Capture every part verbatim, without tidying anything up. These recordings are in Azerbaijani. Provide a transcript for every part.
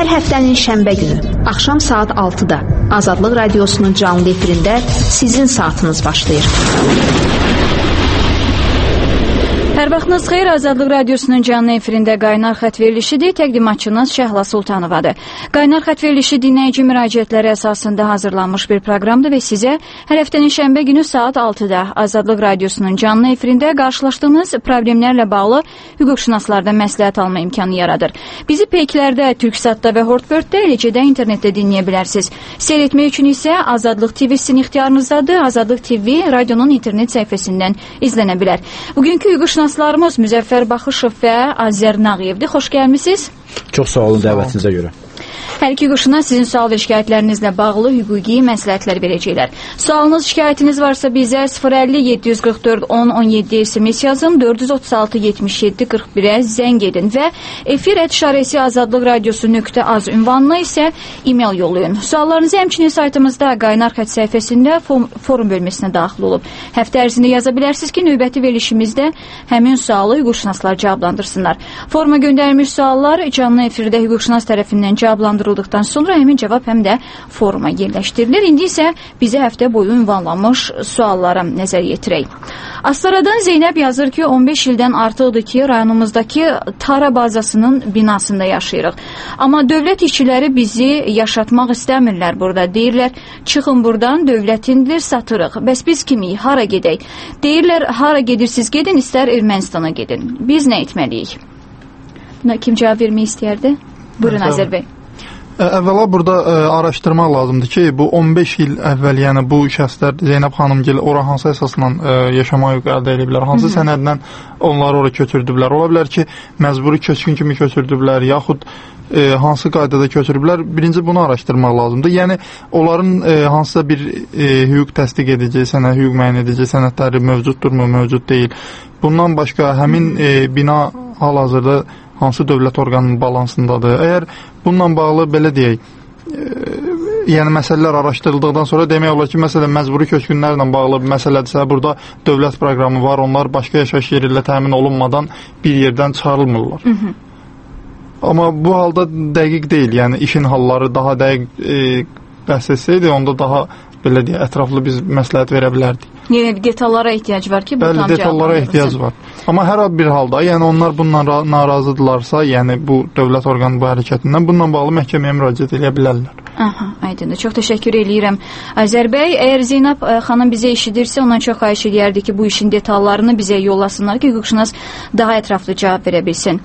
Hər həftənin şənbə günü axşam saat altıda Azadlıq Radiosunun canlı efirində sizin saatınız başlayır. Hər vaxtınız xeyir, Azadlıq Radiosunun canlı efirində Qaynar xət verilişidir. Təqdimatçınız Şəhla Sultanovadır. Qaynar xət verilişi dinləyici müraciətləri əsasında hazırlanmış bir proqramdır və sizə hər həftənin şənbə günü saat altıda Azadlıq Radiosunun canlı efirində qarşılaşdığınız problemlərlə bağlı hüquqşünaslardan məsləhət alma imkanı yaradır. Bizi peyklərdə, Türksatda və Hortbörddə, eləcə də internetdə dinləyə bilərsiniz. Seyr etmək üçün isə Azadlıq T V sizin ixtiyarınızdadır. Azadlıq T V radionun internet səhifəsindən izlənə bilər. Bugünkü hüquqşünaslarımız Naslarımız Müzəffər Baxışov və Azər Nağıyevdir. Xoş gəlmisiniz. Çox sağ olun dəvətinizə görə. Hər iki hüquqşünas sizin sual və şikayətlərinizlə bağlı hüquqi məsləhətlər verəcəklər. Sualınız, şikayətiniz varsa bizə sıfır əlli yeddi yüz qırx dörd on on yeddi S M S yazın, dörd yüz otuz altı yetmiş yeddi qırx birə zəng edin və efir et şaresi azadlıq radiosu nöqtə az ünvanına isə e-mail yollayın. Suallarınızı həmçinin saytımızda Qaynar xət səhifəsində forum bölməsinə daxil olub. Həftə ərzində yaza bilərsiniz ki, növbəti verilişimizdə həmin sualı hüquqşünaslar cavablandırsınlar. Foruma göndərilmiş suallar canlı efirdə hüquqşünas tərəfindən cavablandırıldıqdan sonra həmin cavab həm də foruma yerləşdirilir. İndi isə bizə həftə boyu ünvanlanmış suallara nəzər yetirək. Astaradan Zeynəb yazır ki, on beş ildən artıqdır ki, rayonumuzdakı Tara bazasının binasında yaşayırıq. Amma dövlət işçiləri bizi yaşatmaq istəmirlər burada. Deyirlər, çıxın buradan, dövlətindir, satırıq. Bəs biz kimiyik, hara gedək? Deyirlər, hara gedirsiniz gedin, istər Ermənistana gedin. Biz nə etməliyik? Buna kim cavab vermək istəyərdi? Buyurun Azər bəy. Əvvəla burada ə, araşdırmaq lazımdır ki, bu on beş il əvvəl, yəni bu şəxslər Zeynəb xanımgil ora hansı əsasla ə, yaşama hüququ əldə ediblər, hansı sənədlə onları ora köçürdüblər. Ola bilər ki, məcburi köçkün kimi köçürdüblər, yaxud ə, hansı qaydada köçürüblər. Birinci bunu araşdırmaq lazımdır. Yəni onların ə, hansısa bir ə, hüquq təsdiq edici, sənəd, hüquq müəyyən edici sənədləri mövcuddurmu, mövcud deyil. Bundan başqa həmin ə, bina hal-hazırda hansı dövlət orqanının balansındadır. Əgər bununla bağlı belə deyək, e, yəni məsələlər araşdırıldıqdan sonra demək olar ki, məsələn, məcburi köçkünlərlə bağlı bir məsələdirsə, burada dövlət proqramı var, onlar başqa yaşayış yeri ilə təmin olunmadan bir yerdən çıxarılmırlar. Hı -hı. Amma bu halda dəqiq deyil, yəni işin halları daha dəqiq e, bəhs etsəydi, onda daha belə deyə ətraflı biz məsləhət verə bilərdik. Yəni detallara ehtiyac var ki, bu Bəli, tam detallara ehtiyac var. Amma hər bir halda, yəni onlar bundan narazıdırlarsa, yəni bu dövlət orqanı bu hərəkətindən bununla bağlı məhkəməyə müraciət edə bilərlər. Aha, aydındır. Çox təşəkkür eləyirəm. Azər bəy, əgər Zeynəb xanım bizə eşidirsə, ondan çox xahiş edərdik ki, bu işin detallarını bizə yollasınlar ki, hüquqşünas daha ətraflı cavab verə bilsin.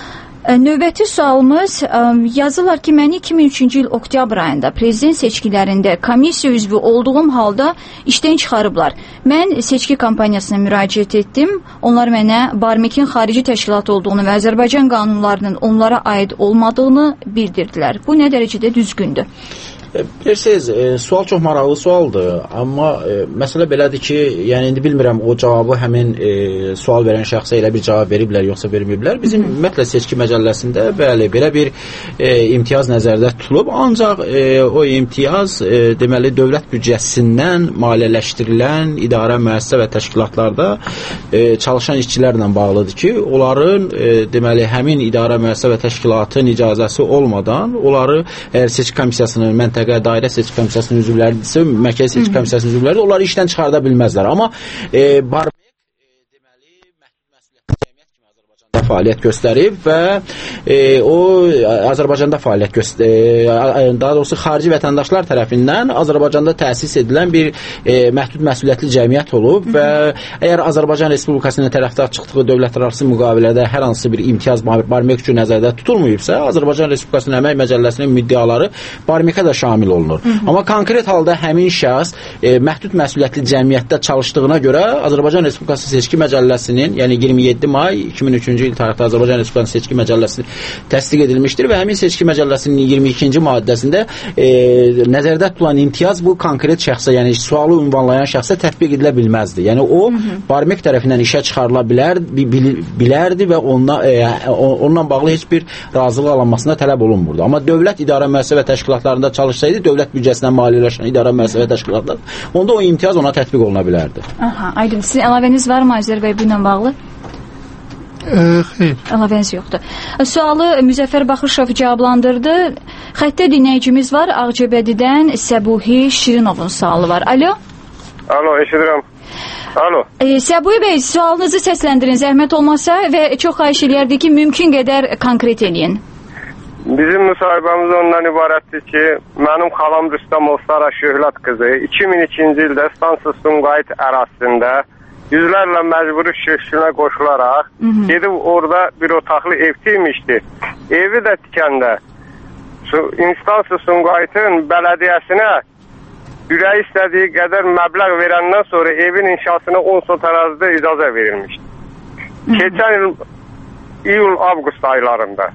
Növbəti sualımız, yazırlar ki, məni iki min üçüncü il oktyabr ayında prezident seçkilərində komissiya üzvü olduğum halda işdən çıxarıblar. Mən seçki kampaniyasına müraciət etdim. Onlar mənə Barmekin xarici təşkilat olduğunu və Azərbaycan qanunlarının onlara aid olmadığını bildirdilər. Bu nə dərəcədə düzgündür? Bilirsiniz, e, sual çox maraqlı sualdır, amma e, məsələ belədir ki, yəni indi bilmirəm o cavabı həmin e, sual verən şəxsə elə bir cavab veriblər, yoxsa verməyiblər. Bizim ümumiyyətlə seçki məcəlləsində bəli, belə bir e, imtiyaz nəzərdə tutulub, ancaq e, o imtiyaz e, deməli dövlət büdcəsindən maliyyələşdirilən idarə, müəssisə və təşkilatlarda e, çalışan işçilərlə bağlıdır ki, onların e, deməli həmin idarə, müəssisə və təşkilatın icazəsi olmadan onları əgər seçki komissiyasının məntəqə dairə seçki komissiyasının üzvləridirsə, mərkəzi seçki komissiyasının üzvləridir, onları işdən çıxarda bilməzlər. Amma e, Barmek e, deməli məhdud məsuliyyətli cəmiyyət kimi Azərbaycanda fəaliyyət göstərib və e, o Azərbaycanda fəaliyyət göstərib, daha doğrusu xarici vətəndaşlar tərəfindən Azərbaycanda təsis edilən bir e, məhdud məsuliyyətli cəmiyyət olub Hı -hı. və əgər Azərbaycan Respublikasının tərəfdar çıxdığı dövlətlərarası müqavilədə hər hansı bir imtiyaz Barmek üçün nəzərdə tutulmayıbsa, Azərbaycan Respublikasının əmək məcəlləsinin müddiaları Barmekə də şamil olunur. Hı -hı. Amma konkret halda həmin şəxs e, məhdud məsuliyyətli cəmiyyətdə çalışdığına görə Azərbaycan Respublikası seçki məcəlləsinin, yəni iyirmi yeddi may iki min üçüncü il tarixdə Azərbaycan Respublikasının seçki məcəlləsi təsdiq edilmişdir və həmin seçki məcəlləsinin iyirmi ikinci maddəsində e, nəzərdə tutulan imtiyaz bu konkret şəxsə, yəni sualı ünvanlayan şəxsə tətbiq edilə bilməzdi. Yəni o Hı -hı. Barmek tərəfindən işə çıxarıla bilər, bil, bilərdi və onunla, e, onunla bağlı heç bir razılıq alınmasına tələb olunmurdu. Amma dövlət idarə müəssisə və təşkilatlarında çalışsaydı, dövlət büdcəsindən maliyyələşən idarə müəssisə və təşkilatlar, onda o imtiyaz ona tətbiq oluna bilərdi. Aha, aydın. Sizin əlavəniz var mı Azər bəy bununla bağlı? Xeyr. Əlavəniz yoxdur. Sualı Müzəffər Baxışov cavablandırdı. Xəttə dinləyicimiz var. Ağcabədidən Səbuhi Şirinovun sualı var. Alo? Alo, eşidirəm. Alo. E, Səbuhi bəy, sualınızı səsləndirin zəhmət olmasa və çox xahiş eləyərdik ki, mümkün qədər konkret eləyin. Bizim müsahibəmiz ondan ibarətdir ki, mənim xalam Rüstəmov Sara Şöhrət qızı iki min ikinci ildə Stansiya Sumqayıt ərazisində yüzlərlə məcburi köçkünə qoşularaq Hı -hı. gedib orada bir otaqlı ev tikmişdi. Evi də tikəndə Stansiya Sumqayıtın bələdiyyəsinə ürəyi istədiyi qədər məbləğ verəndən sonra evin inşasına on sot ərazidə icazə verilmişdi. Hı -hı. Keçən il iyul-avqust aylarında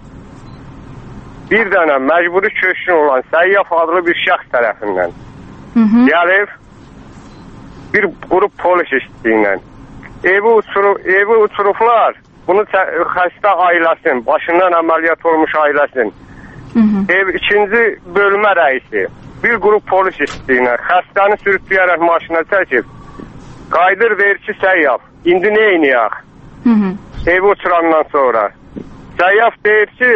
bir dənə məcburi köçkün olan Səyyaf adlı bir şəxs tərəfindən Hı -hı. gəlib bir qrup polis işçisiyle evi, uçuru, evi uçurublar. Bunu xəstə ailəsin, başından əməliyyat olmuş ailəsin. Hı -hı. Ev ikinci bölmə rəisi bir qrup polis işçisiyle xəstəni sürükləyərək maşına çəkib qaydır deyir ki, Səyyaf, indi nə eyniyək? Evi uçurandan sonra Səyyaf deyir ki,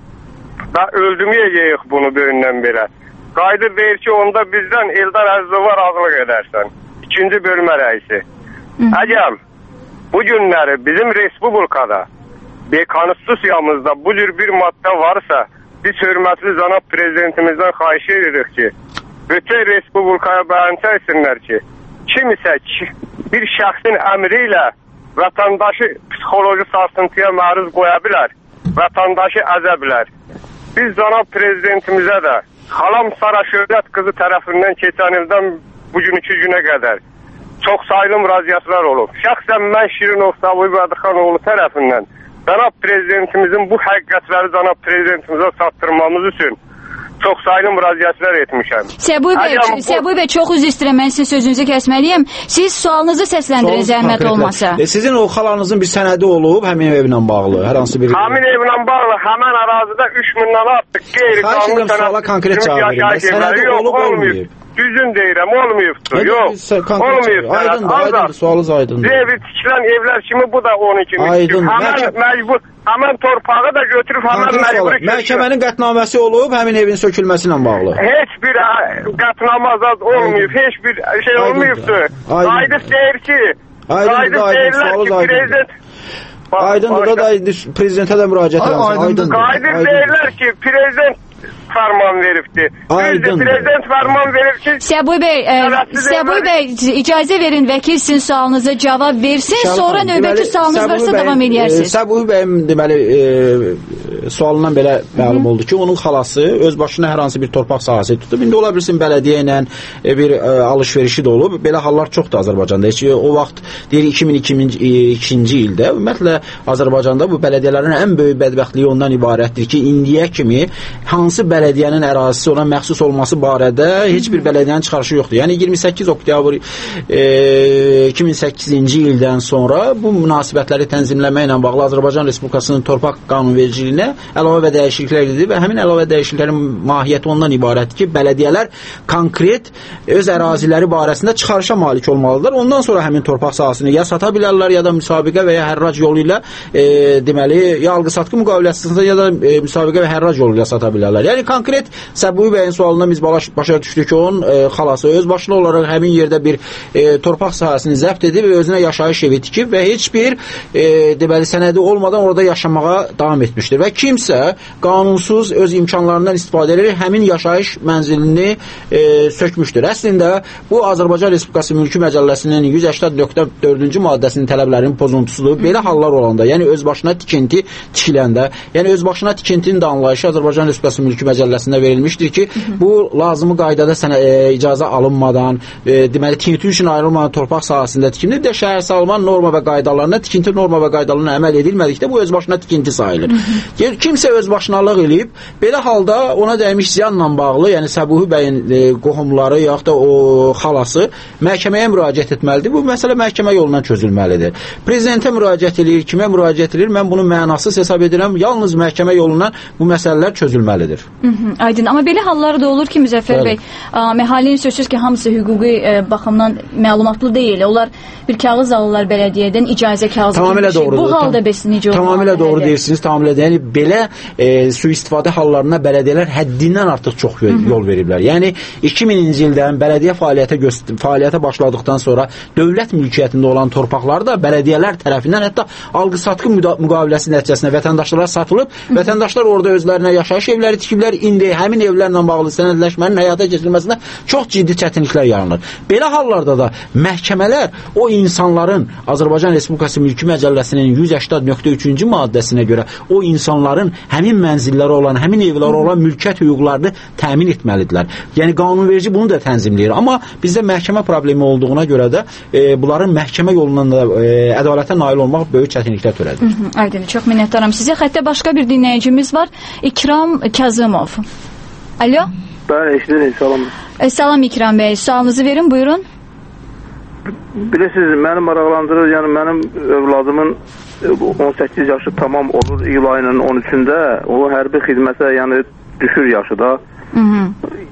öldürməyəcəyik bunu böyündən belə. Qaydır deyir ki, onda bizdən Eldar Əzdivar azlıq edərsən. İkinci bölmə rəisi. Əgər bu günləri bizim Respublikada və konstitusiyamızda bu cür bir maddə varsa, biz hörmətli cənab prezidentimizdən xahiş edirik ki, bütün Respublikaya bəyan etsinlər ki, kim isə bir şəxsin əmri ilə vətəndaşı psixoloji sarsıntıya məruz qoya bilər, vətəndaşı əzə bilər. Biz cənab prezidentimizə də xalam Sara Şöhrət qızı tərəfindən keçən ildən bugünkü günə qədər çox sayılı müraciətlər olub. Şəxsən mən Şirinov Səbuhi Bədixanoğlu tərəfindən cənab prezidentimizin bu həqiqətləri cənab prezidentimizə çatdırmamız üçün çox sayılı müraciətlər etmişəm. Səbuhi bəy, bu... Səbuhi bəy, çox üzr istəyirəm, mən sizin sözünüzü kəsməliyəm. Siz sualınızı səsləndirin zəhmət olmasa. E, sizin o xalanızın bir sənədi olub həmin evlə bağlı, hər hansı bir... Həmin evlə bağlı həmən ərazidə üç mindən atdıq. Xahiş edirəm, suala konkret cavab verin. Sənədi olub, olmayıb. Düzün deyirəm, olmayıbdır. Yox, olmayıbdır. Aydındır, aydındır, sualınız aydındır. Evi tikilən evlər kimi bu da onun kimi. Aydındır. Həmən məcbur, həmən torpağı da götürüb həmən məcburi köçkün. Məhkəmənin qətnaməsi olub, həmin evin sökülməsi ilə bağlı. Heç bir qətnamə azad olmayıb, heç bir şey olmayıbdır. Aydın deyir ki, aydın deyirlər ki, prezident... Aydındır da prezidentə də müraciət edəmsin. Aydındır deyirlər ki, prezident fərman veribdir. Aydın. Prezident fərman verib ki... Səbuhi bəy, Səbuhi bəy, icazə verin, vəkil sizin sualınıza cavab versin, Şərif, sonra növbəti sualınız varsa davam edərsiniz. Səbuhi bəyin deməli e, sualından belə məlum oldu ki, onun xalası öz başına hər hansı bir torpaq sahəsi tutub. İndi ola bilsin bələdiyyə ilə e, bir e, alış-verişi də olub. Belə hallar çoxdur Azərbaycanda. Heç, o vaxt deyir iki min ikinci ildə ümumiyyətlə Azərbaycanda bu bələdiyyələrin ən böyük bədbəxtliyi ondan ibarətdir ki, indiyə kimi hansı bələdiyyənin ərazisi ona məxsus olması barədə heç bir bələdiyyənin çıxarışı yoxdur. Yəni iyirmi səkkiz oktyabr e, iki min səkkizinci ildən sonra bu münasibətləri tənzimləmə ilə bağlı Azərbaycan Respublikasının torpaq qanunvericiliyinə əlavə və dəyişikliklər edildi və həmin əlavə dəyişikliklərin mahiyyəti ondan ibarətdir ki, bələdiyyələr konkret öz əraziləri barəsində çıxarışa malik olmalıdırlar. Ondan sonra həmin torpaq sahəsini ya sata bilərlər, ya da müsabiqə və ya hərrac yolu ilə e, deməli, ya alqı-satqı müqaviləsində ya da e, müsabiqə və hərrac yolu ilə sata bilərlər. Yəni konkret Səbuhi bəyin sualından biz başa düşdük ki, onun e, xalası öz başına olaraq həmin yerdə bir e, torpaq sahəsini zəbt edib və özünə yaşayış evi tikib və heç bir e, deməli sənədi olmadan orada yaşamağa davam etmişdir və kimsə qanunsuz öz imkanlarından istifadə edərək həmin yaşayış mənzilini e, sökmüşdür. Əslində bu Azərbaycan Respublikası Mülki Məcəlləsinin yüz səksən dördüncü maddəsinin tələblərinin pozuntusudur. Belə hallar olanda, yəni öz başına tikinti tikiləndə, yəni öz başına tikintinin də anlayışı Azərbaycan Respublikası Mülki Məcəlləsində verilmişdir ki, hı -hı. bu lazımı qaydada sənə e, icazə alınmadan, e, deməli tikinti üçün ayrılmadan torpaq sahəsində tikinti də şəhər salman norma və qaydalarına, tikinti norma və qaydalarına əməl edilmədikdə bu öz başına tikinti sayılır. Hı -hı. Kimsə öz başınalıq eləyib, belə halda ona dəymiş ziyanla bağlı, yəni Səbuhi bəyin e, qohumları yaxud da o xalası məhkəməyə müraciət etməlidir. Bu məsələ məhkəmə yolundan çözülməlidir. Prezidentə müraciət edir, kimə müraciət edir? Mən bunu mənasız hesab edirəm. Yalnız məhkəmə yolundan bu məsələlər çözülməlidir. Hı -hı, aydın. Amma belə hallar da olur ki, Müzəffər bəy, məhalinin sözsüz ki, hamısı hüquqi e, baxımdan məlumatlı deyil. Onlar bir kağız alırlar belediyeden, icazə kağızı tamamilə şey. Bu halda bəs necə olur? Tamamilə doğru deyirsiniz, tamamilə. Yəni belə e, sui-istifadə hallarına bələdiyyələr həddindən artıq çox yol, yol veriblər. Yəni iki mininci ildən bələdiyyə fəaliyyətə fəaliyyətə başladıqdan sonra dövlət mülkiyyətində olan torpaqlar da bələdiyyələr tərəfindən hətta alqı-satqı müqaviləsi nəticəsində vətəndaşlara satılıb, vətəndaşlar orada özlərinə yaşayış evləri tikiblər. İndi həmin evlərlə bağlı sənədləşmənin həyata keçirilməsində çox ciddi çətinliklər yaranır. Belə hallarda da məhkəmələr o insanların Azərbaycan Respublikası Mülki Məcəlləsinin yüz səksən nöqtə üçüncü maddəsinə görə o insanların həmin mənzilləri olan, həmin evləri olan mülkiyyət hüquqlarını təmin etməlidirlər. Yəni qanunverici bunu da tənzimləyir. Amma bizdə məhkəmə problemi olduğuna görə də e, bunların məhkəmə yolundan da e, ədalətə nail olmaq böyük çətinliklər törədir. Aydın, çox minnətdaram sizə. Xəttə başqa bir dinləyicimiz var. İkram Kazımov. Alo? Bəli, eşidirik, salam. E, salam İkram bəy, sualınızı verin, buyurun. Bilirsiniz, məni maraqlandırır, yəni mənim övladımın on səkkiz yaşı tamam olur, iyul ayının on üçündə, o hərbi xidmətə yəni düşür yaşı da. Hı -hı.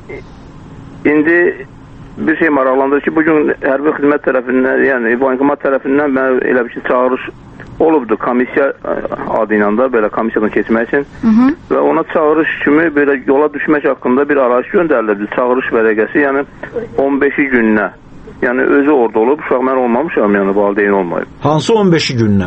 İndi bir şey maraqlandırır ki, bugün hərbi xidmət tərəfindən, yəni bankomat tərəfindən mən elə bir şey çağırış olubdu komissiya adı ilə də, belə komissiyadan keçmək üçün. Hı -hı. Və ona çağırış kimi belə yola düşmək haqqında bir araç göndərildi, çağırış vərəqəsi, yəni on beşi gününə. Yəni özü orada olub, uşaq mən olmamışam, yəni valideyn olmayıb. Hansı on beşi gününə?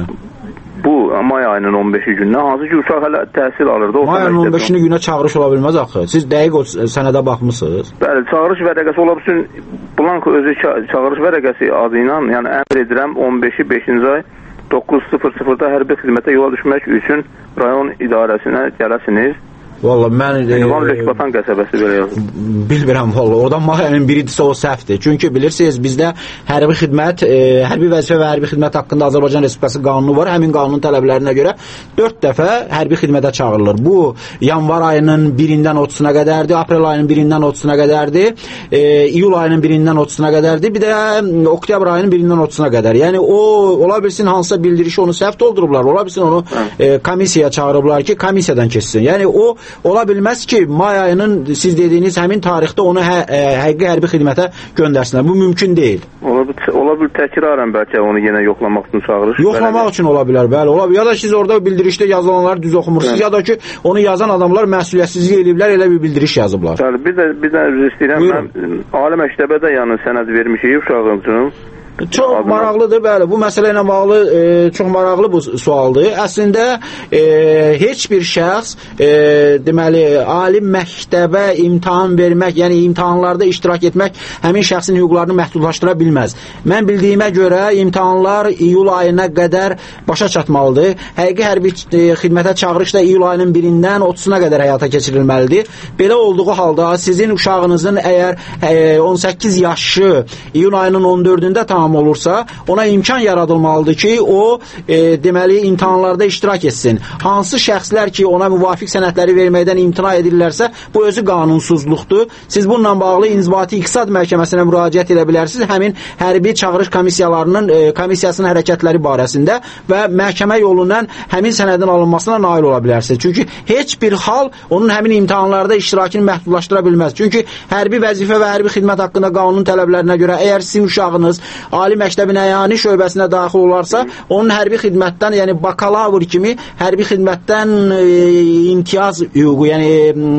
Bu may ayının on beşi gününə, hansı ki uşaq hələ təhsil alırdı. May ayının on beşini günə çağırış ola bilməz axı. Siz dəqiq o sənədə baxmısınız? Bəli, çağırış vərəqəsi ola bilsin, blanko özü çağırış vərəqəsi adı ilə, yəni əmr edirəm on beşi beşinci ay doqquz sıfır sıfırda hərbi xidmətə yola düşmək üçün rayon idarəsinə gələsiniz. Valla mən Ünvan Lökbatan qəsəbəsi belə yazır. Bilmirəm valla. Oradan mahiyyənin biridirsə o səhvdir. Çünki bilirsiniz bizdə hərbi xidmət, e, hərbi vəzifə və hərbi xidmət haqqında Azərbaycan Respublikası qanunu var. Həmin qanunun tələblərinə görə dörd dəfə hərbi xidmətə çağırılır. Bu yanvar ayının birindən otuzuna qədərdir, aprel ayının birindən otuzuna qədərdir, e, iyul ayının birindən otuzuna qədərdir, bir də oktyabr ayının birindən otuzuna qədər. Yəni o ola bilsin hansısa bildirişi onu səhv doldurublar, ola bilsin onu e, komissiyaya çağırıblar ki, komissiyadan keçsin. Yəni o ola bilməz ki, may ayının siz dediyiniz həmin tarixdə onu hə, ə, həqiqi hərbi xidmətə göndərsinlər. Bu mümkün deyil. Ola bil, ola bil təkrarən bəlkə onu yenə yoxlamaq üçün çağırır. Yoxlamaq üçün ola bilər, bəli. Ola bilər. Ya da siz orada bildirişdə yazılanları düz oxumursunuz, ya da ki, onu yazan adamlar məsuliyyətsizlik ediblər, elə bir bildiriş yazıblar. Bəli, bir də bir də üzr istəyirəm. Mən ali məktəbədə yəni sənəd vermişik uşağım üçün. Çox Adına. maraqlıdır, bəli. Bu məsələ ilə bağlı e, çox maraqlı bu sualdır. Əslində e, heç bir şəxs e, deməli ali məktəbə imtahan vermək, yəni imtahanlarda iştirak etmək həmin şəxsin hüquqlarını məhdudlaşdıra bilməz. Mən bildiyimə görə imtahanlar iyul ayına qədər başa çatmalıdır. Həqiqi hərbi e, xidmətə çağırış da iyul ayının birindən otuzuna qədər həyata keçirilməlidir. Belə olduğu halda sizin uşağınızın əgər e, on səkkiz yaşı iyun ayının on dördündə tamam olursa, ona imkan yaradılmalıdır ki, o e, deməli imtahanlarda iştirak etsin. Hansı şəxslər ki, ona müvafiq sənədləri verməkdən imtina edirlərsə, bu özü qanunsuzluqdur. Siz bununla bağlı İnzibati İqtisad Məhkəməsinə müraciət edə bilərsiniz. Həmin hərbi çağırış komissiyalarının e, komissiyasının hərəkətləri barəsində və məhkəmə yolundan həmin sənədin alınmasına nail ola bilərsiniz. Çünki heç bir hal onun həmin imtahanlarda iştirakını məhdudlaşdıra bilməz. Çünki hərbi vəzifə və hərbi xidmət haqqında qanun tələblərinə görə əgər sizin uşağınız ali məktəbin əyani şöbəsinə daxil olarsa, onun hərbi xidmətdən, yəni bakalavr kimi hərbi xidmətdən e, imtiyaz hüququ, yəni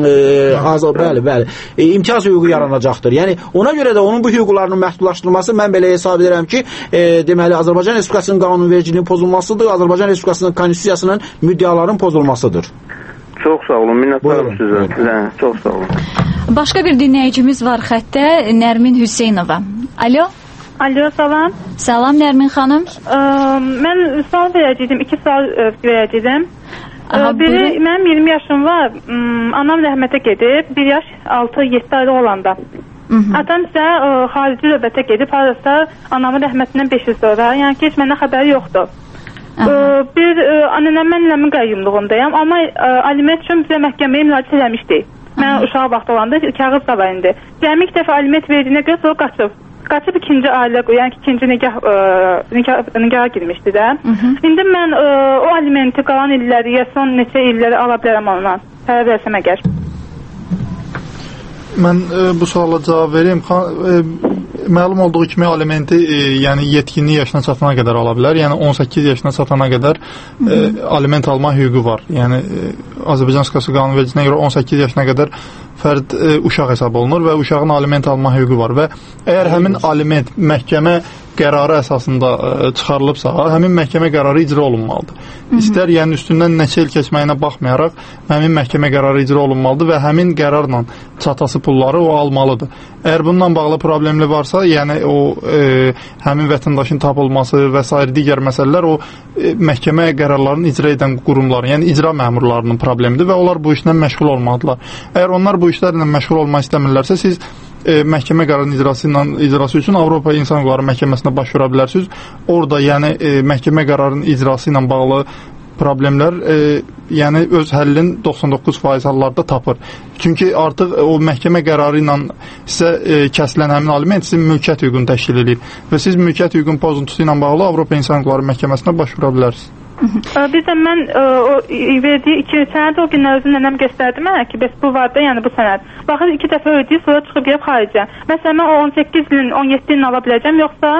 e, az, bəli, bəli, e, imtiyaz hüququ yaranacaqdır. Yəni ona görə də onun bu hüquqlarının məhdudlaşdırılması mən belə hesab edirəm ki, e, deməli Azərbaycan Respublikasının qanunvericiliyinin pozulmasıdır, Azərbaycan Respublikasının konstitusiyasının müddəaların pozulmasıdır. Çox sağ olun, minnətdarım sizə. Sizə çox sağ olun. Başqa bir dinləyicimiz var xəttə, Nərmin Hüseynova. Alo? Alo, salam. Salam Nərmin xanım. Ə, mən sual verəcəydim, iki sual verəcəydim. Aha, biri, buyurun. Mənim iyirmi yaşım var, anam rəhmətə gedib, bir yaş altı yeddi ayda olanda. Hı -hı. Atam isə ə, xarici növbətə gedib, harasa anamın rəhmətindən beş il sonra, yəni ki, heç məndən xəbəri yoxdur. Ə, bir, anənəm mən eləmin qayyumluğundayım, amma ə, aliment üçün bizə məhkəməyə müraciət eləmişdik. Mən uşaq vaxt olanda kağız da var indi. Cəmi iki dəfə aliment verdiyinə görə sonra qaçıb. Qaçıb ikinci ailə, yəni ikinci nikah, ə, nikah, nikaha girmişdi də. Hı -hı. İndi mən ə, o alimenti qalan illəri, ya son neçə illəri ala bilərəm ondan. Tələb etsəm əgər. Mən e, bu suala cavab vereyim. E, məlum olduğu kimi alimenti e, yəni yetkinlik yaşına çatana qədər ala bilər. Yəni on səkkiz yaşına çatana qədər e, aliment alma hüququ var. Yəni e, Azərbaycan Respublikası qanunvericiliyinə görə on səkkiz yaşına qədər fərd e, uşaq hesab olunur və uşağın aliment alma hüququ var və əgər həmin aliment məhkəmə qərarı əsasında ə, çıxarılıbsa, həmin məhkəmə qərarı icra olunmalıdır. Hı -hı. İstər yəni üstündən neçə il keçməyinə baxmayaraq həmin məhkəmə qərarı icra olunmalıdır və həmin qərarla çatası pulları o almalıdır. Əgər bununla bağlı problemli varsa, yəni o e, həmin vətəndaşın tapılması və s. digər məsələlər o e, məhkəmə qərarlarını icra edən qurumların, yəni icra məmurlarının problemidir və onlar bu işlə məşğul olmalıdırlar. Əgər onlar bu işlərlə məşğul olmaq istəmirlərsə, siz E, məhkəmə qərarının icrası ilə icrası üçün Avropa İnsan Hüquqları Məhkəməsinə başvura bilərsiniz. Orada yəni e, məhkəmə qərarının icrası ilə bağlı problemlər e, yəni öz həllini doxsan doqquz faiz hallarda tapır. Çünki artıq o məhkəmə qərarı ilə sizə e, kəsilən həmin aliment sizin mülkiyyət hüququnu təşkil edir və siz mülkiyyət hüququnun pozuntusu ilə bağlı Avropa İnsan Hüquqları Məhkəməsinə başvura bilərsiniz. Bir də mən ə, o verdiyi iki sənəd o günlər özüm nənəm göstərdi mənə ki, bəs bu var da, yəni bu sənəd. Baxın iki dəfə ödəyib, sonra çıxıb gəlib xaricə. Məsələn, mən o on səkkiz ilin, on yeddi ilin ala biləcəm, yoxsa?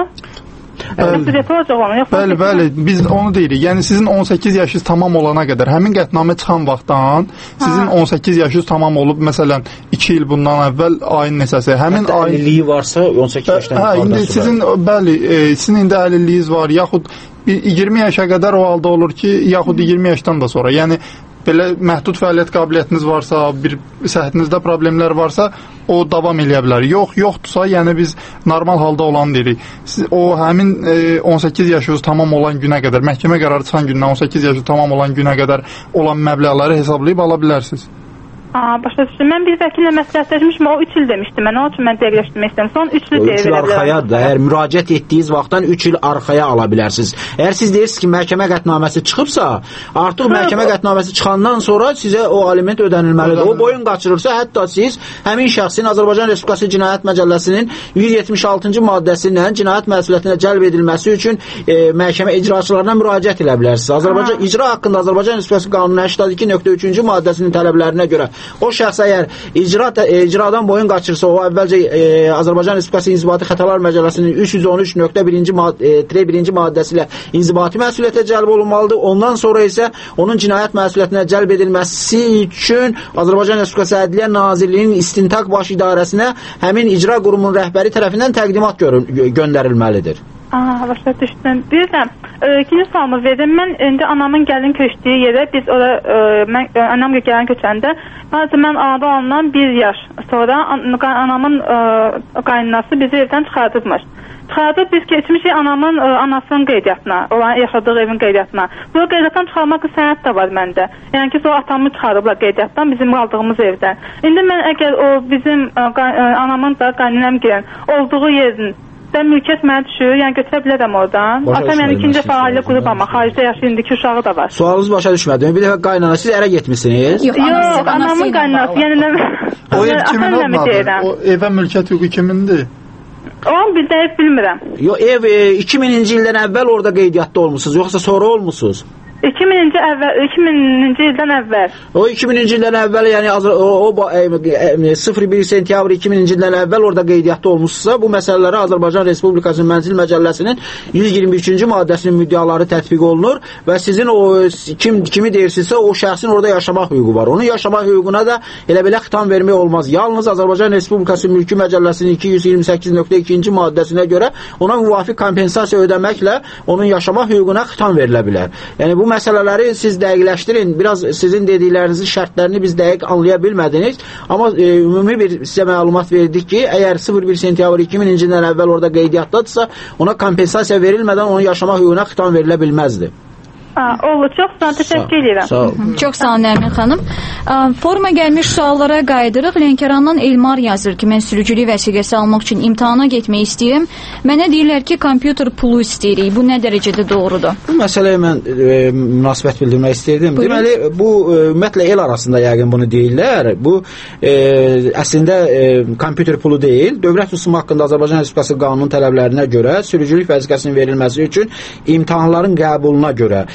Bəli, bəli, bəli, biz onu deyirik. Yəni sizin on səkkiz yaşınız tamam olana qədər, həmin qətnamə çıxan vaxtdan sizin on səkkiz yaşınız tamam olub, məsələn, iki il bundan əvvəl ayın neçəsi, həmin ayın əlilliyi varsa on səkkiz yaşdan hə, indi sizin bəli, e, sizin indi əlilliyiniz var, yaxud iyirmi yaşa qədər o halda olur ki, yaxud iyirmi yaşdan da sonra. Yəni belə məhdud fəaliyyət qabiliyyətiniz varsa, bir səhhətinizdə problemlər varsa, o davam eləyə bilər. Yox, yoxdursa, yəni biz normal halda olanı deyirik. Siz o həmin e, on səkkiz yaşınız tamam olan günə qədər, məhkəmə qərarı çıxan gündən on səkkiz yaşı tamam olan günə qədər olan məbləğləri hesablayıb ala bilərsiniz. Aa, başa düşdüm. Mən bir vəkillə məsləhətləşmişim, o üç il demişdi mənə, onun üçün mən dəqiqləşdirmək istəyirəm. Son üç il üç il arxayadır. Əgər müraciət etdiyiniz vaxtdan üç il arxaya ala bilərsiniz. Əgər siz deyirsiniz ki, məhkəmə qətnaməsi çıxıbsa, artıq Hı, məhkəmə qətnaməsi çıxandan sonra sizə o aliment ödənilməlidir. O boyun qaçırırsa, hətta siz həmin şəxsin Azərbaycan Respublikası Cinayət Məcəlləsinin yüz yetmiş altıncı maddəsindən cinayət məsuliyyətinə cəlb edilməsi üçün e, məhkəmə icraçılarına müraciət edə bilərsiniz. Azərbaycan icra haqqında Azərbaycan Respublikası Qanunu səksən iki nöqtə üçüncü maddəsinin tələblərinə görə o şəxs əgər icra, e, icradan boyun qaçırsa, o əvvəlcə e, Azərbaycan Respublikası İnzibati Xətalar Məcəlləsinin üç yüz on üç nöqtə birinci birinci maddəsi ilə inzibati məsuliyyətə cəlb olunmalıdır. Ondan sonra isə onun cinayət məsuliyyətinə cəlb edilməsi üçün Azərbaycan Respublikası Ədliyyə Nazirliyinin İstintaq Baş İdarəsinə həmin icra qurumunun rəhbəri tərəfindən təqdimat göndərilməlidir. Aa, başa düşdüm. Bir də e, ikinci sualımı verim. Mən indi anamın gəlin köçdüyü yerə, biz ora e, mən, e, anam gəlin köçəndə, bazı mən anadan alınan bir yaş sonra an, anamın e, qaynanası bizi evdən çıxardıbmış. Çıxardıb biz keçmişik anamın e, anasının qeydiyyatına, olan yaşadığı evin qeydiyyatına. Bu qeydiyyatdan çıxarmaq sənəd də var məndə. Yəni ki, sonra atamı çıxarıblar qeydiyyatdan bizim qaldığımız evdən. İndi mən əgər o bizim e, e, anamın da qaynanam gəlin olduğu yerin də mülkiyyət mənə düşür, yəni götürə bilərəm oradan. Başa Atam yəni ikinci dəfə ailə qurub, amma xaricdə yaşayır, indiki uşağı da var. Sualınız başa düşmədi. Bir dəfə qaynana, siz ərə getmişsiniz? Yox, Yox anamın qaynanası. Yəni nə? O ev kimin olmadı? O evə mülkiyyət hüququ kimindir? Onu bir də bilmirəm. Yox, ev e, iki mininci ildən əvvəl orada qeydiyyatda olmusunuz, yoxsa sonra olmusunuz? iki mininci əvvəl, iki mininci ildən əvvəl. O iki mininci ildən əvvəl, yəni o, o e, sıfır bir sentyabr iki mininci ildən əvvəl orada qeydiyyatda olmuşsa, bu məsələlərə Azərbaycan Respublikasının Mənzil Məcəlləsinin yüz iyirmi üçüncü maddəsinin müddəaları tətbiq olunur və sizin o kim kimi deyirsinizsə, o şəxsin orada yaşamaq hüququ var. Onun yaşamaq hüququna da elə belə xitam vermək olmaz. Yalnız Azərbaycan Respublikası Mülki Məcəlləsinin iki yüz iyirmi səkkiz nöqtə ikinci maddəsinə görə ona müvafiq kompensasiya ödəməklə onun yaşamaq hüququna xitam verilə bilər. Yəni bu məsələləri siz dəqiqləşdirin. Biraz sizin dediklərinizin şərtlərini biz dəqiq anlaya bilmədiniz. Amma e, ümumi bir sizə məlumat verdik ki, əgər sıfır bir sentyabr iki mininci ildən əvvəl orada qeydiyyatdadırsa, ona kompensasiya verilmədən onun yaşamaq hüququna xitam verilə bilməzdi. Aa, olur, çox sağ ol, təşəkkür edirəm. Sağ ol. Çox sağ ol Nərmin xanım. Foruma gəlmiş suallara qayıdırıq. Lənkərandan Elmar yazır ki, mən sürücülük vəsiqəsi almaq üçün imtahana getmək istəyirəm. Mənə deyirlər ki, kompüter pulu istəyirik. Bu nə dərəcədə doğrudur? Bu məsələyə mən e, münasibət bildirmək istəyirdim. Buyurun. Deməli, bu e, ümumiyyətlə el arasında yəqin bunu deyirlər. Bu e, əslində e, kompüter pulu deyil. Dövlət rüsumu haqqında Azərbaycan Respublikası qanunun tələblərinə görə sürücülük vəsiqəsinin verilməsi üçün imtahanların qəbuluna görə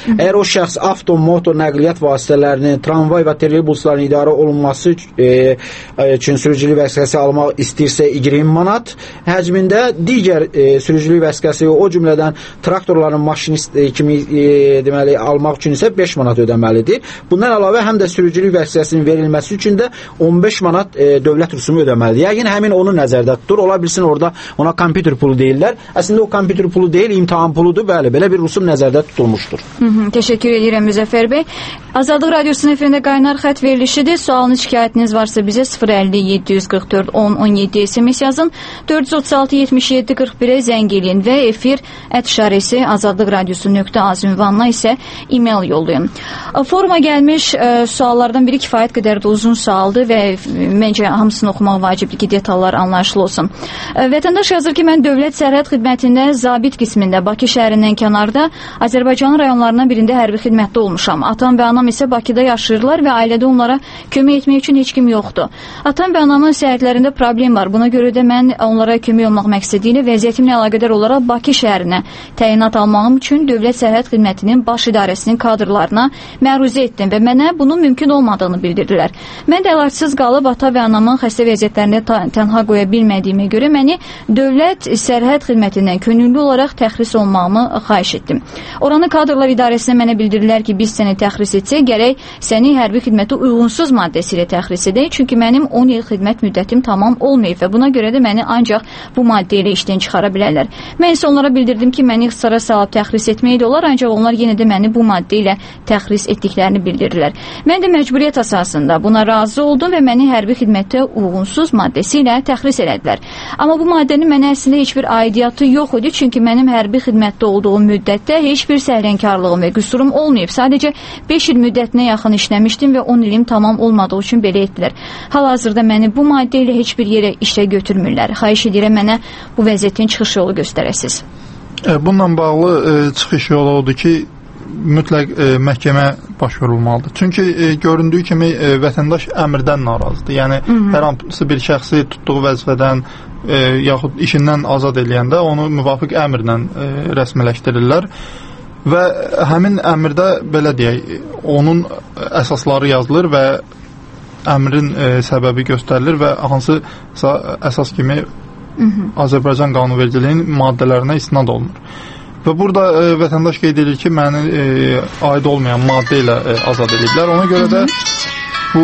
Əgər o şəxs avto, motor, nəqliyyat vasitələrinin, tramvay və trolleybusların idarə olunması e, üçün sürücülük vəsiqəsi almaq istəyirsə iyirmi manat həcmində, digər e, sürücülük vəsiqəsi o cümlədən traktorların maşinist e, kimi e, deməli almaq üçün isə beş manat ödəməlidir. Bundan əlavə həm də sürücülük vəsiqəsinin verilməsi üçün də on beş manat e, dövlət rüsumu ödəməlidir. Yəqin həmin onu nəzərdə tutur. Ola bilsin orada ona kompüter pulu deyirlər. Əslində o kompüter pulu deyil, imtahan puludur. Bəli, belə bir rüsum nəzərdə tutulmuşdur. Hı -hı, təşəkkür edirəm Müzəffər bəy. Azadlıq Radiosunun efirində qaynar xətt verilişidir. Sualınız, şikayətiniz varsa bizə sıfır əlli yeddi yüz qırx dörd on on yeddi S M S yazın. dörd yüz otuz altı yetmiş yeddi qırx birə zəng eləyin və efir ət işarəsi azadlıq radiosu nöqtə az ünvanına isə e-mail yollayın. Foruma gəlmiş ə, suallardan biri kifayət qədər də uzun sualdır və məncə hamısını oxumaq vacibdir ki, detallar anlayışlı olsun. Ə, vətəndaş yazır ki, mən Dövlət Sərhəd Xidmətində zabit qismində Bakı şəhərindən kənarda Azərbaycan rayonlarından birində hərbi xidmətdə olmuşam. Atam və anam isə Bakıda yaşayırlar və ailədə onlara kömək etmək üçün heç kim yoxdur. Atam və anamın səhhətlərində problem var. Buna görə də mən onlara kömək olmaq məqsədi ilə vəziyyətimlə əlaqədar olaraq Bakı şəhərinə təyinat almağım üçün Dövlət Sərhəd Xidmətinin baş idarəsinin kadrlarına məruzə etdim və mənə bunun mümkün olmadığını bildirdilər. Mən də əlacısız qalıb ata və anamın xəstə vəziyyətlərində tənha qoya bilmədiyimə görə məni Dövlət Sərhəd Xidmətindən könüllü olaraq təxris olmağımı xahiş etdim. Oranı kadrlar idarəsinə mənə bildirdilər ki, biz səni təxris etsək, gərək səni hərbi xidmətə uyğunsuz maddəsi ilə təxris edək, çünki mənim on il xidmət müddətim tamam olmayıb və buna görə də məni ancaq bu maddə ilə işdən çıxara bilərlər. Mən isə onlara bildirdim ki, məni ixtisara salıb təxris etməyi də olar, ancaq onlar yenə də məni bu maddə ilə təxris etdiklərini bildirdilər. Mən də məcburiyyət əsasında buna razı oldum və məni hərbi xidmətə uyğunsuz maddəsi ilə təxris elədilər. Amma bu maddənin mənə əslində heç bir aidiyyatı yox idi, çünki mənim hərbi xidmətdə olduğum müddətdə heç bir səhlənkarlığım və qüsurum olmayıb. Sadəcə beş il müddətinə yaxın işləmişdim və on ilim tamam olmadığı üçün belə etdilər. Hal-hazırda məni bu maddə ilə heç bir yerə işə götürmürlər. Xahiş edirəm mənə bu vəziyyətin çıxış yolu göstərəsiz. Bununla bağlı e, çıxış yolu odur ki, mütləq e, məhkəmə başvurulmalıdır. Çünki e, göründüyü kimi e, vətəndaş əmrdən narazıdır. Yəni Hı -hı. hər hansı bir şəxsi tutduğu vəzifədən e, yaxud işindən azad eləyəndə onu müvafiq əmrlə e, rəsmiləşdirirlər və həmin əmrdə belə deyək, onun əsasları yazılır və əmrin e, səbəbi göstərilir və hansısa əsas kimi Hı -hı. Azərbaycan qanunvericiliyinin maddələrinə istinad olunur. Və burada e, vətəndaş qeyd edir ki, məni e, aid olmayan maddə ilə e, azad ediblər. Ona görə də bu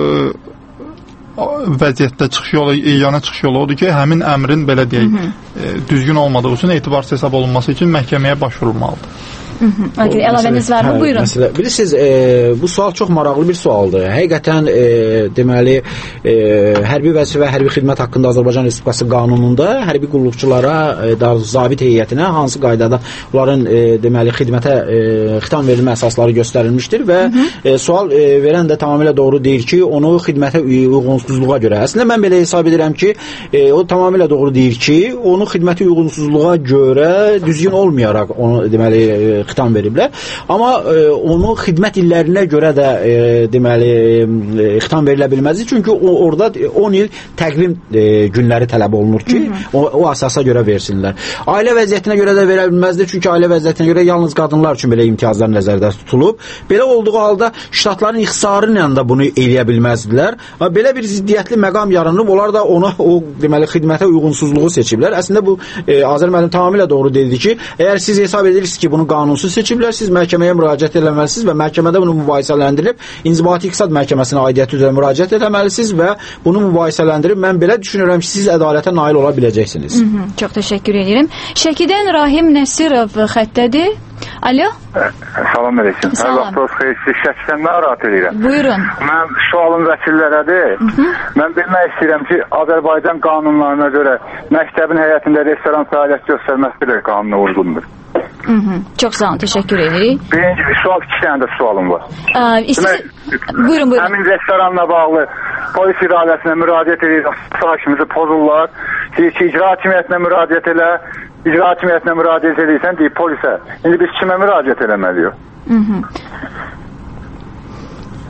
e, vəziyyətdə çıxış yolu, yeganə çıxış yolu odur ki, həmin əmrin belə deyək, e, düzgün olmadığı üçün etibarsız hesab olunması üçün məhkəməyə başvurulmalıdır. Əlavəniz var mı? Buyurun. Məsələ, bilirsiniz, e, bu sual çox maraqlı bir sualdır. Həqiqətən e, deməli e, hərbi vəzifə və hərbi xidmət haqqında Azərbaycan Respublikası qanununda hərbi qulluqçulara, e, daha zabit heyətinə hansı qaydada onların e, deməli xidmətə e, xitam verilmə əsasları göstərilmişdir və Hı -hı. E, sual e, verən də tamamilə doğru deyir ki, onu xidmətə uyğunsuzluğa görə. Əslində mən belə hesab edirəm ki, e, o tamamilə doğru deyir ki, onu xidmətə uyğunsuzluğa görə düzgün olmayaraq onu deməli e, xitam veriblər. Amma e, onu xidmət illərinə görə də e, deməli e, xitam verilə bilməzdir. Çünki o, orada on il təqvim e, günləri tələb olunur ki, Hı -hı. o, o əsasa görə versinlər. Ailə vəziyyətinə görə də verə bilməzdir. Çünki ailə vəziyyətinə görə yalnız qadınlar üçün belə imtiyazlar nəzərdə tutulub. Belə olduğu halda ştatların ixtisarı ilə də bunu eləyə bilməzdilər. Belə bir ziddiyyətli məqam yaranıb, onlar da ona o deməli xidmətə uyğunsuzluğu seçiblər. Əslində bu e, Azər müəllim tamamilə doğru dedi ki, əgər siz hesab edirsiniz ki, bunu qanunsuz seçiblər, siz məhkəməyə müraciət etməlisiniz və məhkəmədə bunu mübahisələndirib İnzibati İqtisad Məhkəməsinə aidiyyəti üzrə müraciət etməlisiniz və bunu mübahisələndirib mən belə düşünürəm ki, siz ədalətə nail ola biləcəksiniz. Hı -hı, çox təşəkkür edirəm. Şəkidən Rahim Nəsirov xəttədir. Alo. Salam əleykum. Hər vaxt olsun xeyir. Siz Şəkidən narahat edirəm. Buyurun. Mən sualım vəkillərədir. Mən bilmək istəyirəm ki, Azərbaycan qanunlarına görə məktəbin həyətində restoran fəaliyyət göstərməsi də qanuna uyğundur. Hı -hı. Çox sağ olun, təşəkkür edirik. Birinci bir sual, iki dənə də sualım var. Aa, istəsə... Buyurun, buyurun. Həmin restoranla bağlı polis idarəsinə müraciət edir, sakimizi pozurlar. Deyir ki, icra hakimiyyətinə müraciət elə, icra hakimiyyətinə müraciət edirsən, deyir polisə. İndi biz kimə müraciət eləməliyik? Hı -hı.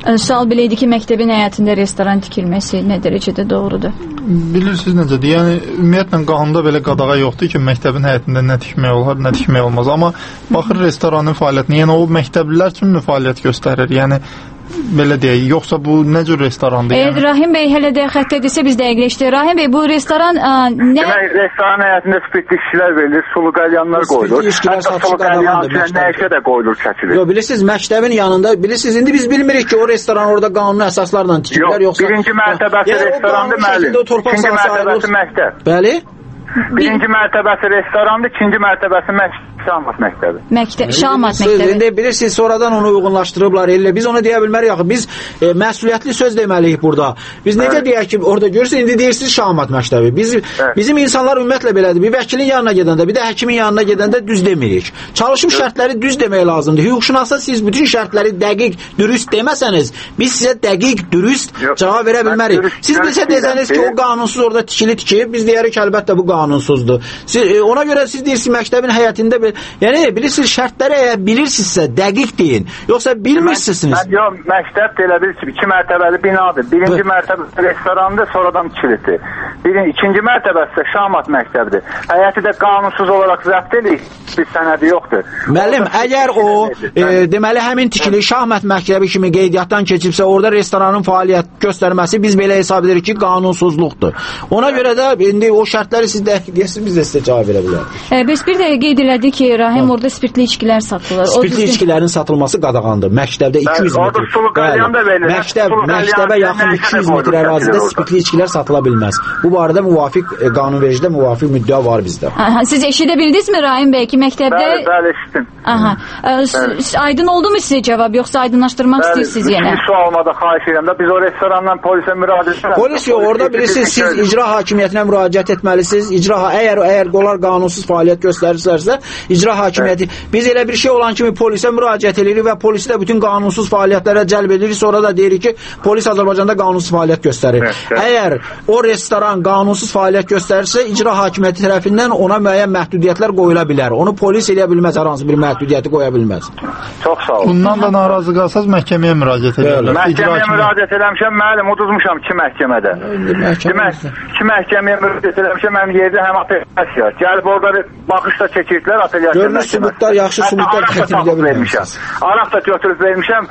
Sual belə idi ki, məktəbin həyətində restoran tikilməsi nə dərəcədə doğrudur? Bilirsiniz necədir? Yəni ümumiyyətlə qanunda belə qadağa yoxdur ki, məktəbin həyətində nə tikmək olar, nə tikmək olmaz. Amma baxır restoranın fəaliyyətinə, yəni o məktəblilər üçün mü fəaliyyət göstərir? Yəni belə deyək, yoxsa bu nə cür restorandır? Evet, yəni? Rahim bəy hələ də xəttədirsə biz dəqiqləşdik. Rahim bəy, bu restoran ə, nə? Demək, restoran həyətində spirtli işçilər verilir, sulu qəlyanlar qoyulur. Hətta sulu qəlyan üçün nə işə də qoyulur, çəkilir. Yox, bilirsiniz, məktəbin yanında, bilirsiniz, indi biz bilmirik ki, o restoran orada qanuni əsaslarla tikirlər, yoxsa... Birinci mərtəbəsi restorandır, müəllim. İkinci mərtəbəsi məktəb. Bəli? Birinci mərtəbəsi restorandır, ikinci mərtəbəsi məktəb. Şahmat məktəbi. Məktəb, Şahmat məktəbi. İndi bilirsiniz, sonradan onu uyğunlaşdırıblar. Elə biz onu deyə bilmərik axı. Biz e, məsuliyyətli söz deməliyik burada. Biz necə evet. deyək ki, orada görürsünüz, indi deyirsiniz Şahmat məktəbi. Biz evet. bizim insanlar ümumiyyətlə belədir. Bir vəkilin yanına gedəndə, bir də həkimin yanına gedəndə düz demirik. Çalışım evet. şərtləri düz demək lazımdır. Hüquqşünasda siz bütün şərtləri dəqiq, dürüst deməsəniz, biz sizə dəqiq, dürüst Yok. cavab verə bilmərik. Siz bizə desəniz ki, o qanunsuz orada tikili tikib, biz deyərik ki, əlbəttə bu qanunsuzdur. Siz, e, ona görə siz deyirsiniz məktəbin həyətində bir yəni bilirsiniz şərtləri əgər bilirsinizsə dəqiq deyin. Yoxsa bilmirsiniz. Mən, yox, məktəb də elə bil ki, iki mərtəbəli binadır. Birinci mərtəbəsi restorandır, sonradan tikilidir. Birinci, ikinci mərtəbəsi isə Şahmat məktəbidir. Həyəti də qanunsuz olaraq zəbt edirik. Bir sənədi yoxdur. Müəllim, əgər o e, deməli həmin tikili Şahmat məktəbi kimi qeydiyyatdan keçibsə, orada restoranın fəaliyyət göstərməsi biz belə hesab edirik ki, qanunsuzluqdur. Ona görə də indi o şərtləri siz dəqiq deyirsiniz, biz də sizə cavab verə bilərik. E, biz bir də qeyd elədik ki, Rahim orada spirtli içkilər satılır. Spirtli içkilərin satılması qadağandır. Məktəbdə iki yüz metr. Məktəb, məktəbə yaxın iki yüz metr ərazidə spirtli içkilər satıla bilməz. Bu barədə müvafiq e, qanunvericidə müvafiq müddəa var bizdə. Aha, siz eşidə bildinizmi Rahim bəy ki, məktəbdə Bəli, bəli, eşitdim. Aha. E, aydın oldu mu sizə cavab, yoxsa aydınlaşdırmaq istəyirsiniz yenə? Bəli, sualıma da xahiş edirəm də biz o restorandan polisə müraciət edirəm. Polis yox, orada bilirsiniz, siz icra hakimiyyətinə müraciət etməlisiniz. İcra əgər əgər onlar qanunsuz fəaliyyət göstərirlərsə, icra hakimiyyəti biz elə bir şey olan kimi polisə müraciət edirik və polisi də bütün qanunsuz fəaliyyətlərə cəlb edirik. Sonra da deyirik ki, polis Azərbaycanda qanunsuz fəaliyyət göstərir. Evet, evet. Əgər o restoran qanunsuz fəaliyyət göstərirsə, icra hakimiyyəti tərəfindən ona müəyyən məhdudiyyətlər qoyula bilər. Onu polis eləyə bilməz, hər hansı bir məhdudiyyəti qoya bilməz. Çox sağ olun. Bundan da narazı qalsaz məhkəməyə müraciət edirlər. Məhkəməyə müraciət eləmişəm, müəllim uduzmuşam iki məhkəmədə. Demək, iki məhkəməyə müraciət eləmişəm, mənim yerdə həm apellyasiya. Gəlib orada baxışda çəkirdilər apellyasiya. Sübutlar, yaxşı sübutlar təqdim edə bilməmişəm. Araq da götürüb vermişəm.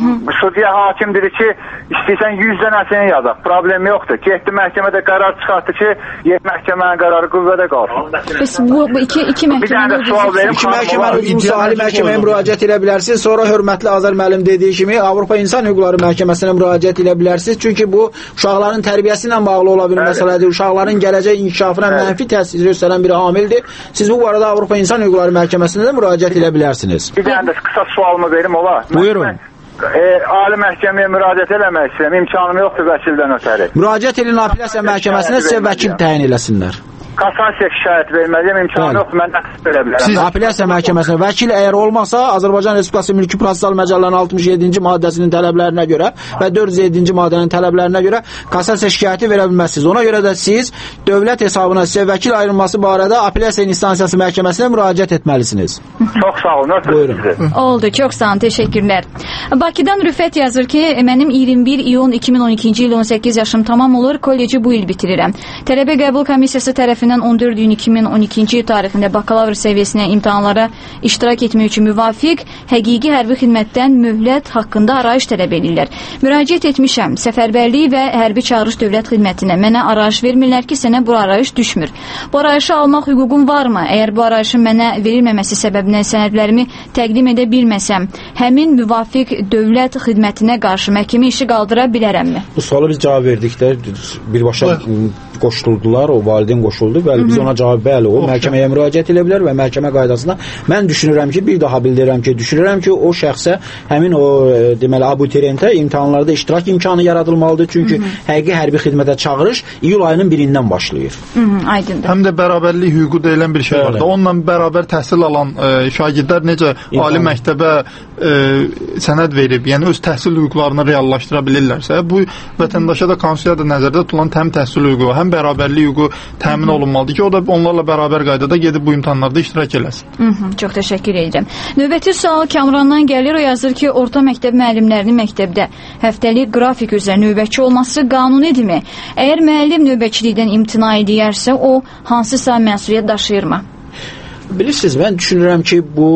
Sudya hakim dedi ki, istəyirsən yüz dənəsini yazaq. Problem yoxdur. Getdi məhkəmədə qərar çıxartdı ki, yer məhkəmənin qərarı qüvvədə qalsın. Bəs bu, bu iki, iki məhkəmədə iki məhkəmənin uzunsalı məhkəməyə müraciət edə bilərsiniz. Sonra hörmətli Azər müəllim dediyi kimi Avropa İnsan Hüquqları Məhkəməsinə müraciət edə bilərsiniz. Çünki bu uşaqların tərbiyəsi ilə bağlı ola bir məsələdir. Uşaqların gələcək inkişafına mənfi təsir göstərən bir amildir. Siz bu barədə Avropa İnsan Hüquqları Məhkəməsinə də müraciət edə bilərsiniz. Bir dənə də qısa sualımı verim ola. Buyurun. E, Ali məhkəməyə müraciət eləmək istəyirəm. İmkanım yoxdur vəkildən ötəri. Müraciət edin apellyasiya məhkəməsinə, sizə vəkil təyin eləsinlər. Kassasiya şikayət verməliyəm, imkanı yoxdur, mən nəqs verə bilərəm. Siz apellyasiya məhkəməsinə vəkil əgər olmasa, Azərbaycan Respublikası Mülki Prosessual Məcəllənin altmış yeddinci maddəsinin tələblərinə görə və dörd yüz yeddinci maddənin tələblərinə görə kassasiya şikayəti verə bilməzsiniz. Ona görə də siz dövlət hesabına sizə vəkil ayrılması barədə apellyasiya instansiyası məhkəməsinə müraciət etməlisiniz. Çox sağ olun, ötürüm. Oldu, çox sağ olun, təşəkkürlər. Bakıdan Rüfət yazır ki, mənim iyirmi bir iyun iki min on ikinci il on səkkiz yaşım tamam olur, kolleci bu il bitirirəm. Tələbə qəbul komissiyası tərəfindən on dörd iyun iki min on ikinci il tarixində bakalavr səviyyəsinə imtahanlara iştirak etmək üçün müvafiq həqiqi hərbi xidmətdən möhlət haqqında arayış tələb edirlər. Müraciət etmişəm. Səfərbərlik və hərbi çağırış dövlət xidmətinə. Mənə arayış vermirlər ki, sənə bu arayış düşmür. Bu arayışı almaq hüququm varmı? Əgər bu arayışın mənə verilməməsi səbəbindən sənədlərimi təqdim edə bilməsəm, həmin müvafiq dövlət xidmətinə qarşı məhkəmə işi qaldıra bilərəmmi? Bu suala biz cavab verdikdə birbaşa qoşuldular, o valideyn qoşuldu. Bəli, biz ona cavab bəli, o məhkəməyə müraciət edə bilər və məhkəmə qaydasında mən düşünürəm ki, bir daha bildirirəm ki, düşünürəm ki, o şəxsə həmin o deməli abituriyentə imtahanlarda iştirak imkanı yaradılmalıdır. Çünki həqiqi hərbi xidmətə çağırış iyul ayının birindən başlayır. Hı -hı, aydındır. Həm də bərabərlik hüququ deyilən bir şey var da. Onunla bərabər təhsil alan e, şagirdlər necə İmkan. ali məktəbə e, sənəd verib, yəni öz təhsil hüquqlarını reallaşdıra bilirlərsə, bu vətəndaşa da konstitusiyada nəzərdə tutulan həm təhsil hüququ, həm bərabərlik hüququ təmin olunmalıdır. olunmalıdır ki, o da onlarla bərabər qaydada gedib bu imtahanlarda iştirak eləsin. Hı -hı, çox təşəkkür edirəm. Növbəti sual Kamrandan gəlir. O yazır ki, orta məktəb müəllimlərinin məktəbdə həftəlik qrafik üzrə növbətçi olması qanunidirmi? Əgər müəllim növbətçilikdən imtina edərsə, o hansısa məsuliyyət daşıyırmı? Bilirsiniz, mən düşünürəm ki, bu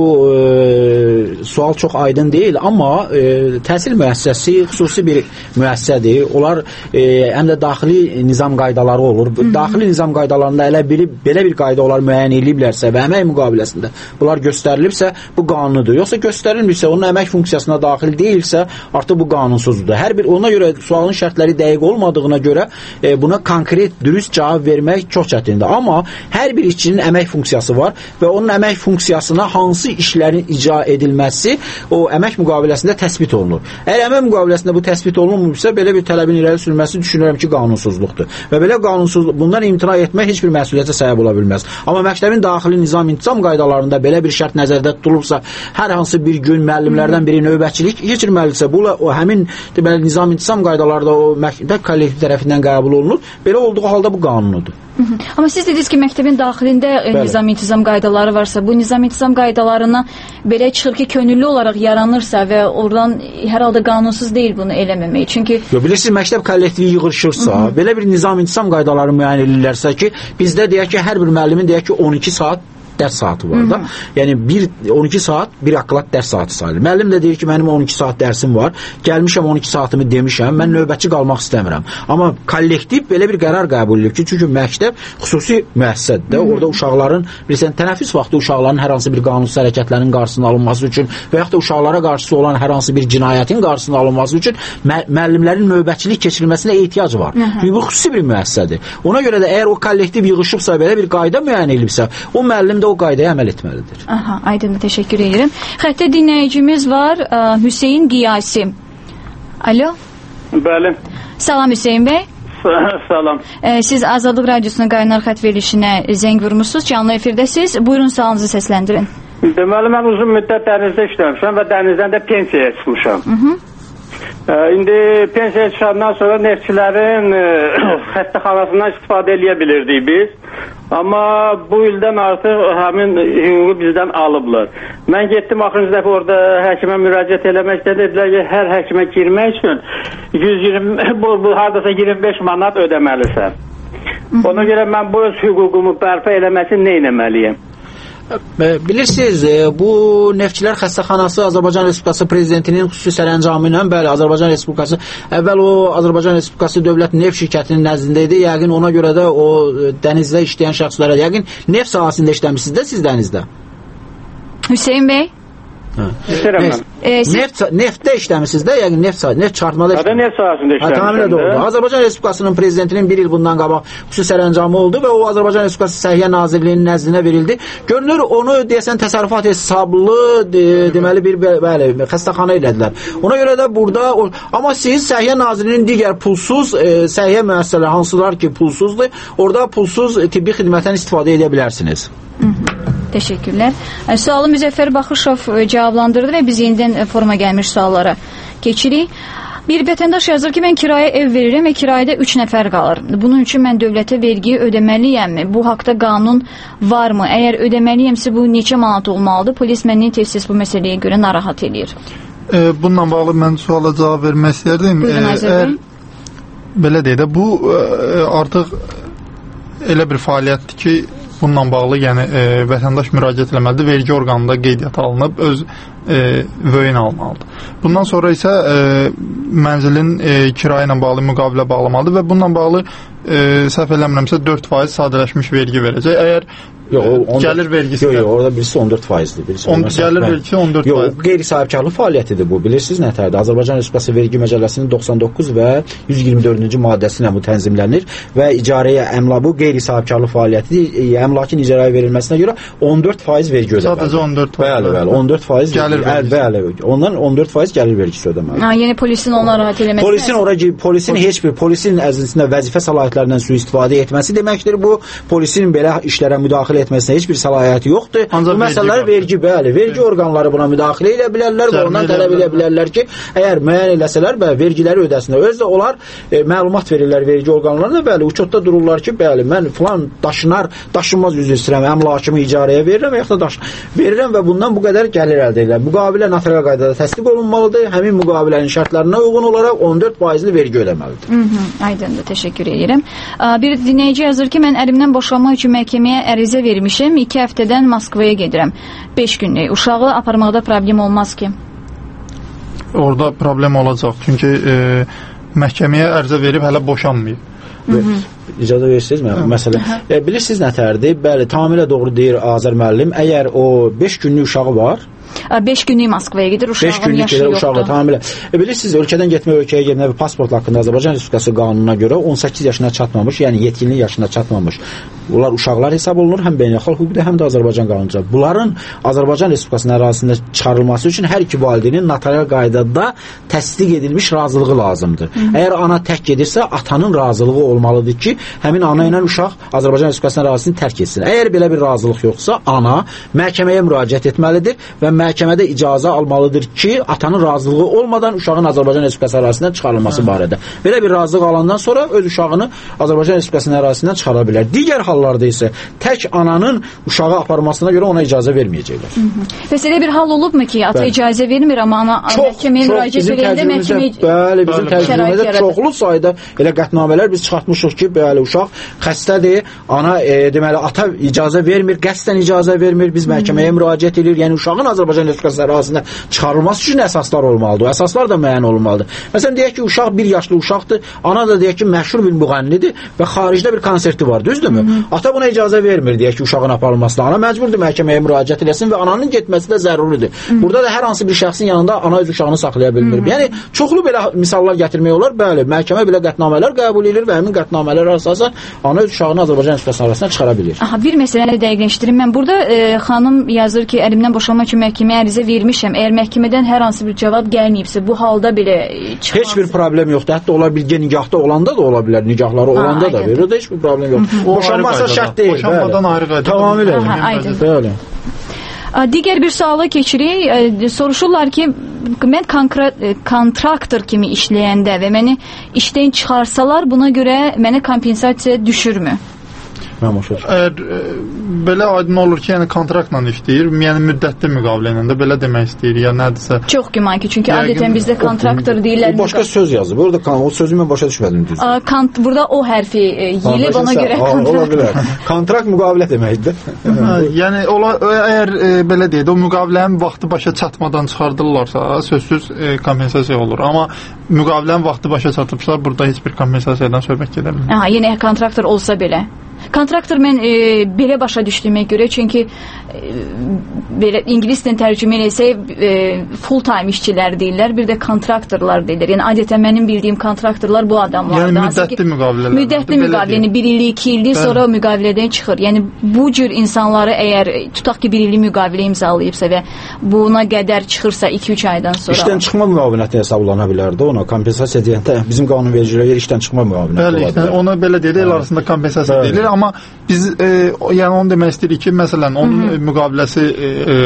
e, sual çox aydın deyil, amma e, təhsil müəssisəsi xüsusi bir müəssisədir. Onlar e, həm də daxili nizam qaydaları olur. Hı -hı. Daxili nizam qaydalarında elə bir, belə bir qayda onlar müəyyən ediliblərsə və əmək müqaviləsində bunlar göstərilibsə, bu qanunudur. Yoxsa göstərilmirsə, onun əmək funksiyasına daxil deyilsə, artıq bu qanunsuzdur. Hər bir, ona görə sualın şərtləri dəqiq olmadığına görə e, buna konkret, dürüst cavab vermək çox çətindir. Amma hər bir işçinin əmək funksiyası var və onun əmək funksiyasına hansı işlərin icra edilməsi o əmək müqaviləsində təsbit olunur. Əgər əmək müqaviləsində bu təsbit olunmursa, belə bir tələbin irəli sürülməsi düşünürəm ki, qanunsuzluqdur. Və belə qanunsuzluq, bundan imtina etmək heç bir məsuliyyətə səbəb ola bilməz. Amma məktəbin daxili nizam intizam qaydalarında belə bir şərt nəzərdə tutulubsa, hər hansı bir gün müəllimlərdən biri növbətçilik keçirməlidirsə, bu o həmin deməli nizam intizam qaydalarında o məktəb kollektiv tərəfindən qəbul olunur. Belə olduğu halda bu qanunudur. Hı -hı. Amma siz dediniz ki, məktəbin daxilində Bəli. nizam intizam qaydaları varsa, bu nizam intizam qaydalarına belə çıxır ki, könüllü olaraq yaranırsa və oradan hər halda qanunsuz deyil bunu eləməmək. Çünki Yo, bilirsiniz, məktəb kollektivi yığılışırsa, Hı -hı. belə bir nizam intizam qaydaları müəyyən edirlərsə ki, bizdə deyək ki, hər bir müəllimin deyək ki, on iki saat dərs saatı var da. Hı -hı. Yəni bir on iki saat bir aklat dərs saatı sayılır. Müəllim də deyir ki, mənim on iki saat dərsim var. Gəlmişəm on iki saatımı demişəm. Mən növbətçi qalmaq istəmirəm. Amma kollektiv belə bir qərar qəbul edir ki, çünki məktəb xüsusi müəssisədir. Orada uşaqların bilirsən tənəffüs vaxtı uşaqların hər hansı bir qanunsuz hərəkətlərin qarşısının alınması üçün və yaxud da uşaqlara qarşı olan hər hansı bir cinayətin qarşısının alınması üçün mə müəllimlərin növbətçilik keçirilməsinə ehtiyac var. Hı -hı. Çünki bu xüsusi bir müəssisədir. Ona görə də əgər o kollektiv yığılışıbsa, belə bir qayda müəyyən edilibsə, o müəllim də o qaydaya əməl etməlidir. Aha, aydın, təşəkkür edirəm. Xəttə dinləyicimiz var, ə, Hüseyin Qiyasi. Alo? Bəli. Salam Hüseyin bəy. Salam. Ə, siz Azadlıq Radiosunun qaynar xətt verilişinə zəng vurmuşsunuz, canlı efirdəsiz. Buyurun, sualınızı səsləndirin. Deməli, mən uzun müddət dənizdə işləmişəm və dənizdən də pensiyaya çıxmışam. Hı -hı. Ə, indi pensiyaya çıxandan sonra neftçilərin xəstəxanasından istifadə edə bilirdik biz. Amma bu ildən artıq həmin hüququ bizdən alıblar. Mən getdim axırıncı dəfə orada həkimə müraciət eləmək istədim. Dedilər ki, hər həkimə girmək üçün yüz iyirmi bu, bu hardasa iyirmi beş manat ödəməlisən. Ona görə mən bu öz hüququmu bərpa eləmək üçün nə etməliyəm? Bilirsiniz, bu Neftçilər Xəstəxanası Azərbaycan Respublikası Prezidentinin xüsusi sərəncamı ilə, bəli, Azərbaycan Respublikası əvvəl o Azərbaycan Respublikası Dövlət Neft Şirkətinin nəzdində idi. Yəqin ona görə də o dənizdə işləyən şəxslərə, yəqin neft sahəsində işləmişsiniz də siz dənizdə. Hüseyin bəy? Neft, e, siz... neft, neftdə işləmişsiniz də, yəni neft, neft çıxartmada işləmişsiniz. Neft sahəsində işləmişsiniz də. Azərbaycan Respublikasının prezidentinin bir il bundan qabaq xüsusi sərəncamı oldu və o Azərbaycan Respublikası Səhiyyə Nazirliyinin nəzdinə verildi. Görünür, onu deyəsən təsərrüfat hesablı de, deməli bir bəli, xəstəxana elədilər. Ona görə də burada, o, amma siz Səhiyyə Nazirliyinin digər pulsuz e, səhiyyə müəssisələri hansılar ki pulsuzdur, orada pulsuz e, tibbi xidmətdən istifadə edə bilərsiniz. Hı -hı. Təşəkkürlər. Sualı Müzəffər Baxışov cavablandırdı və biz yenidən forma gəlmiş suallara keçirik. Bir vətəndaş yazır ki, mən kirayə ev verirəm və kirayədə üç nəfər qalır. Bunun üçün mən dövlətə vergi ödəməliyəmmi? Bu haqda qanun varmı? Əgər ödəməliyəmsə bu neçə manat olmalıdır? Polis məni tez-tez bu məsələyə görə narahat edir. E, bununla bağlı mən suala cavab vermək istərdim. Buyurun, e, əgər, belə deyək də, bu e, artıq elə bir fəaliyyətdir ki, bununla bağlı, yəni e, vətəndaş müraciət etməlidir, vergi orqanında qeydiyyat alınıb öz e, vöyün almalıdır. Bundan sonra isə e, mənzilin e, kirayə ilə bağlı müqavilə bağlamalıdır və bununla bağlı e, səhv eləmirəmsə dörd faiz sadələşmiş vergi verəcək. Əgər Yo, on dörd, gəlir vergisi yo, yo, orada birisi on dörd faizdir. Birisi on, gəlir vergisi on dörd faiz. Yox, qeyri-sahibkarlıq fəaliyyətidir bu. Bilirsiniz nətərdir? Azərbaycan Respublikası Vergi Məcəlləsinin doxsan doqquz və yüz iyirmi dördüncü maddəsi ilə bu tənzimlənir və icarəyə əmlak, bu qeyri-sahibkarlıq fəaliyyətidir. Əmlakın icarəyə verilməsinə görə on dörd faiz vergi ödəməlidir. Sadəcə on dörd faiz. Bəli, bəli, on dörd faiz gəlir vergisi. Bəli, ondan on dörd faiz gəlir vergisi ödəməlidir. Ha, yəni polisin ona rahat eləməsi. Polisin ora polisin heç bir polisin ərzində vəzifə səlahiyyətlərindən sui-istifadə etməsi deməkdir. Bu polisin belə işlərə müdaxilə müdaxilə etməsinə heç bir səlahiyyəti yoxdur. Ancaq bu məsələlər vergi, bəli, vergi orqanları buna müdaxilə edə bilərlər və ondan tələb edə bilərlər ki, əgər müəyyən eləsələr, bəli, vergiləri ödəsinlər. Özdə onlar e, məlumat verirlər vergi orqanlarına, bəli, uçotda dururlar ki, bəli, mən filan daşınar, daşınmaz üzr istəyirəm, əmlakımı icarəyə verirəm, yaxud da daş verirəm və bundan bu qədər gəlir əldə edirlər. Müqavilə notarial qaydada təsdiq olunmalıdır. Həmin müqavilənin şərtlərinə uyğun olaraq on dörd faizli vergi ödəməlidir. Hı -hı, aydındır, təşəkkür edirəm. Bir dinləyici yazır ki, mən ərimdən boşanmaq üçün məhkəməyə ərizə vermişəm, iki həftədən Moskvaya gedirəm. beş günlük. Uşağı aparmaqda problem olmaz ki? Orada problem olacaq. Çünki e, məhkəməyə ərizə verib hələ boşanmayıb. İcazə verirsiniz mi? Məsələ. E, bilirsiniz nətərdir? Bəli, tamamilə doğru deyir Azər müəllim. Əgər o beş günlük uşağı var, beş günlük Moskvaya gedir, uşağın yaşı yoxdur. Uşağı tamamilə. E, bilirsiniz, ölkədən getmək, ölkəyə getmək və pasport haqqında Azərbaycan Respublikası qanununa görə on səkkiz yaşına çatmamış, yəni yetkinlik yaşına çatmamış. Bunlar uşaqlar hesab olunur, həm beynəlxalq hüquqda, həm də Azərbaycan qanununda. Bunların Azərbaycan Respublikasının ərazisində çıxarılması üçün hər iki valideynin notarial qaydada təsdiq edilmiş razılığı lazımdır. Hı -hı. Əgər ana tək gedirsə, atanın razılığı olmalıdır ki, həmin ana ilə uşaq Azərbaycan Respublikasının ərazisini tərk etsin. Əgər belə bir razılıq yoxsa, ana məhkəməyə müraciət etməlidir və məhkəmədə icazə almalıdır ki, atanın razılığı olmadan uşağın Azərbaycan Respublikası ərazisindən çıxarılması barədə. Belə bir razılıq alandan sonra öz uşağını Azərbaycan Respublikasının ərazisindən çıxara bilər. Digər hallarda isə tək ananın uşağı aparmasına görə ona icazə verməyəcəklər. Bəs elə bir hal olubmu ki, ata icazə vermir, amma ana məhkəməyə müraciət edəndə məhkəmə bəli, bizim təcrübəmizdə çoxlu sayda elə qətnamələr biz çıxartmışıq ki, bəli, uşaq xəstədir, ana e, deməli ata icazə vermir, qəsdən icazə vermir, biz məhkəməyə müraciət edirik. Yəni uşağın Azərbaycan Respublikası ərazisindən çıxarılması üçün əsaslar olmalıdır. O əsaslar da müəyyən olmalıdır. Məsələn, deyək ki, uşaq bir yaşlı uşaqdır, ana da deyək ki, məşhur bir müğənnidir və xaricdə bir konserti var, düzdürmü? Ata buna icazə vermir, deyək ki, uşağın aparılmasına. Ana məcburdur məhkəməyə müraciət eləsin və ananın getməsi də zəruridir. Burada da hər hansı bir şəxsin yanında ana öz uşağını saxlaya bilmir. Yəni, çoxlu belə misallar gətirmək olar. Bəli, məhkəmə belə qətnamələr qəbul edir və həmin qətnamələr əsasən ana öz uşağını Azərbaycan Respublikası arasından çıxara bilir. Aha, bir məsələni dəqiqləşdirim. Mən burada e, xanım yazır ki, ərimdən boşanmaq üçün məhkəməyə ərizə vermişəm. Əgər məhkəmədən hər hansı bir cavab gəlməyibsə, bu halda belə çıxmaz. Heç bir problem yoxdur. Hətta ola bilgə nikahda olanda da ola bilər, nikahları olanda ha, da verir. Orada heç bir problem yox. Boşanmasa şərt deyil. Boşanmadan ayrı qayda. Tamamilə. Bəli. Digər bir suala keçirik. Soruşurlar ki, mən kontraktor kimi işləyəndə və məni işdən çıxarsalar, buna görə mənə kompensasiya düşürmü? Əgər e, belə aydın olur ki, yəni kontraktla işləyir, yəni müddətli müqavilə ilə də belə demək istəyir, ya nədirsə. Çox güman ki, çünki adətən bizdə kontraktor deyirlər. O başqa söz yazıb. Orada o sözü mən başa düşmədim düz. Kant burada o hərfi yeyilib, ona görə kontrakt. Kontrakt müqavilə deməkdir. Yəni ola əgər e, belə deyək, o müqavilənin vaxtı başa çatmadan çıxardırlarsa, sözsüz e, kompensasiya olur. Amma müqavilənin vaxtı başa çatıbsa, burada heç bir kompensasiyadan söhbət gedə bilmir. Aha, yenə kontraktor olsa belə. Kontraktor mən e, belə başa düşdüyümə görə, çünki e, belə ingilisdən tərcümə eləsək e, full time işçilər deyirlər, bir də kontraktorlar deyirlər. Yəni adətən mənim bildiyim kontraktorlar bu adamlar. Yəni müddətli müqavilələr. Müddətli müqavilə, yəni bir illik, iki illik sonra müqavilədən çıxır. Yəni bu cür insanları əgər tutaq ki, bir illik müqavilə imzalayıbsa və buna qədər çıxırsa iki üç aydan sonra. İşdən çıxma müavinəti hesablana bilər də ona. Kompensasiya deyəndə bizim qanunvericiliyə işdən çıxma müavinəti olar. Bəli, işte, ona belə deyir, el arasında kompensasiya deyilir. Amma biz e, yəni onu demək istəyirik ki, məsələn, onun Hı -hı. müqaviləsi e,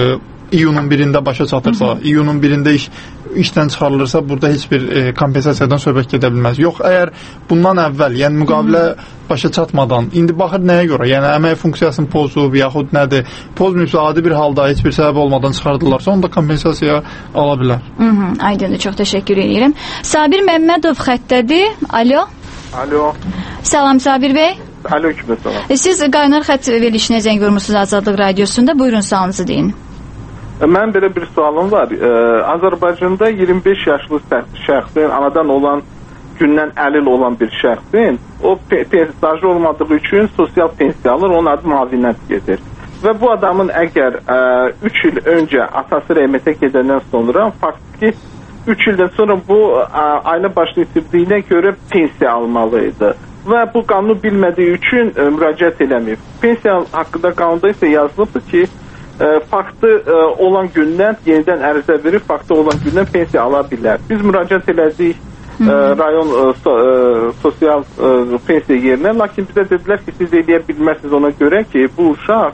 e, iyunun birində başa çatırsa, Hı -hı. iyunun birində iş, işdən çıxarılırsa, burada heç bir e, kompensasiyadan söhbət gedə bilməz. Yox, əgər bundan əvvəl, yəni müqavilə Hı -hı. başa çatmadan, indi baxır nəyə görə, yəni əmək funksiyasını pozub, yaxud nədir, pozmayıbsa, adi bir halda heç bir səbəb olmadan çıxardılarsa, onda kompensasiya ala bilər. Hı -hı. Aydındır, çox təşəkkür edirəm. Sabir Məmmədov xəttədir. Alo. Alo. Salam Sabir bəy. Aleyküm selam. Siz qaynar xətt verilişinə zəng vurmusunuz Azadlıq Radiosunda. Buyurun, sualınızı deyin. Mən belə bir sualım var. Ee, Azərbaycanda iyirmi beş yaşlı şəxsin, anadan olan gündən əlil olan bir şəxsin o stajı olmadığı üçün sosial pensiya alır, onun adı müavinət gedir. Və bu adamın əgər üç il öncə atası rəhmətə gedəndən sonra faktiki üç ildən sonra bu ailə başını itirdiyinə görə pensiya almalıydı. Və bu qanunu bilmədiyi üçün e, müraciət eləməyib. Pensiya haqqında qanunda isə yazılıbdır ki, e, faktı e, olan gündən yenidən ərizə verib, faktı olan gündən pensiya ala bilər. Biz müraciət elədik e, rayon e, so, e, sosial e, pensiya yerinə, lakin bizə dedilər ki, siz eləyə bilmərsiniz ona görə ki, bu uşaq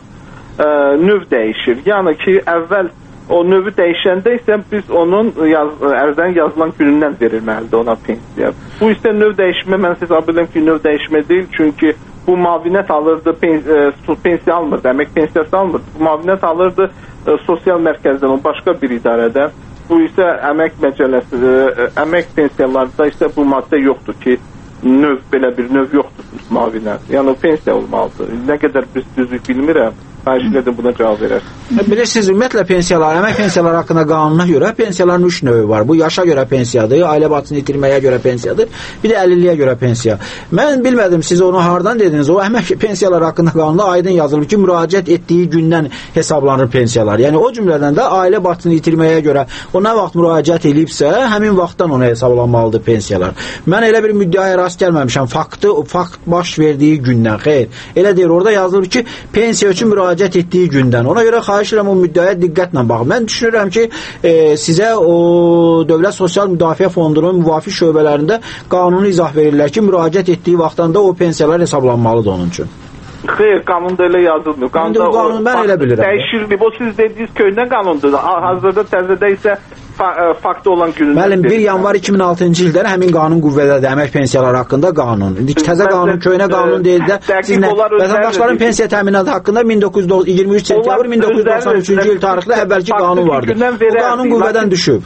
ə, növ dəyişir. Yəni ki, əvvəl o növü dəyişəndə isə biz onun yaz, ərzdən yazılan günündən verilməlidir ona pensiya. Bu isə növ dəyişmə, mən hesab edirəm ki, növ dəyişmə deyil, çünki bu müavinət alırdı, pens pensiya almırdı, əmək pensiyası almırdı. Bu müavinət alırdı ə, sosial mərkəzdən, o başqa bir idarədən. Bu isə əmək məcəlləsi, ə, əmək pensiyalarında isə bu maddə yoxdur ki, növ, belə bir növ yoxdur müavinət. Yəni o pensiya olmalıdır. Nə qədər biz düzlük bilmirəm. Xahiş edirəm buna cavab verər. Bilirsiniz, ümumiyyətlə pensiyalar, əmək pensiyaları haqqında qanuna görə pensiyaların üç növü var. Bu yaşa görə pensiyadır, ailə başçısını itirməyə görə pensiyadır, bir də əlilliyə görə pensiya. Mən bilmədim, siz onu hardan dediniz? O əmək pensiyaları haqqında qanunda aydın yazılıb ki, müraciət etdiyi gündən hesablanır pensiyalar. Yəni o cümlədən də ailə başçısını itirməyə görə o nə vaxt müraciət edibsə, həmin vaxtdan ona hesablanmalıdır pensiyalar. Mən elə bir müddəaya rast gəlməmişəm. Faktı, fakt baş verdiyi gündən. Xeyr. Elə deyir, orada yazılıb ki, pensiya üçün müraciət müraciət etdiyi gündən. Ona görə xahiş edirəm o müddəaya diqqətlə baxın. Mən düşünürəm ki, e, sizə o Dövlət Sosial Müdafiə Fondunun müvafiq şöbələrində qanuni izah verirlər ki, müraciət etdiyi vaxtdan da o pensiyalar hesablanmalıdır onun üçün. Xeyr, qanunda elə yazılmır. Qanunda o qanun mən elə bilirəm. Dəyişir, bu siz dediyiniz köhnə qanundur. Hazırda təzədə isə faktı olan günündə. Müəllim, bir yanvar iki min altıncı ildən həmin qanun qüvvədədir, əmək pensiyaları haqqında qanun. İndi təzə qanun, köhnə qanun deyil də, siz nə, vətəndaşların pensiya təminatı haqqında min doqquz yüz iyirmi üç sentyabr min doqquz yüz doxsan üçüncü il tarixli əvvəlki qanun vardı. Bu qanun qüvvədən düşüb.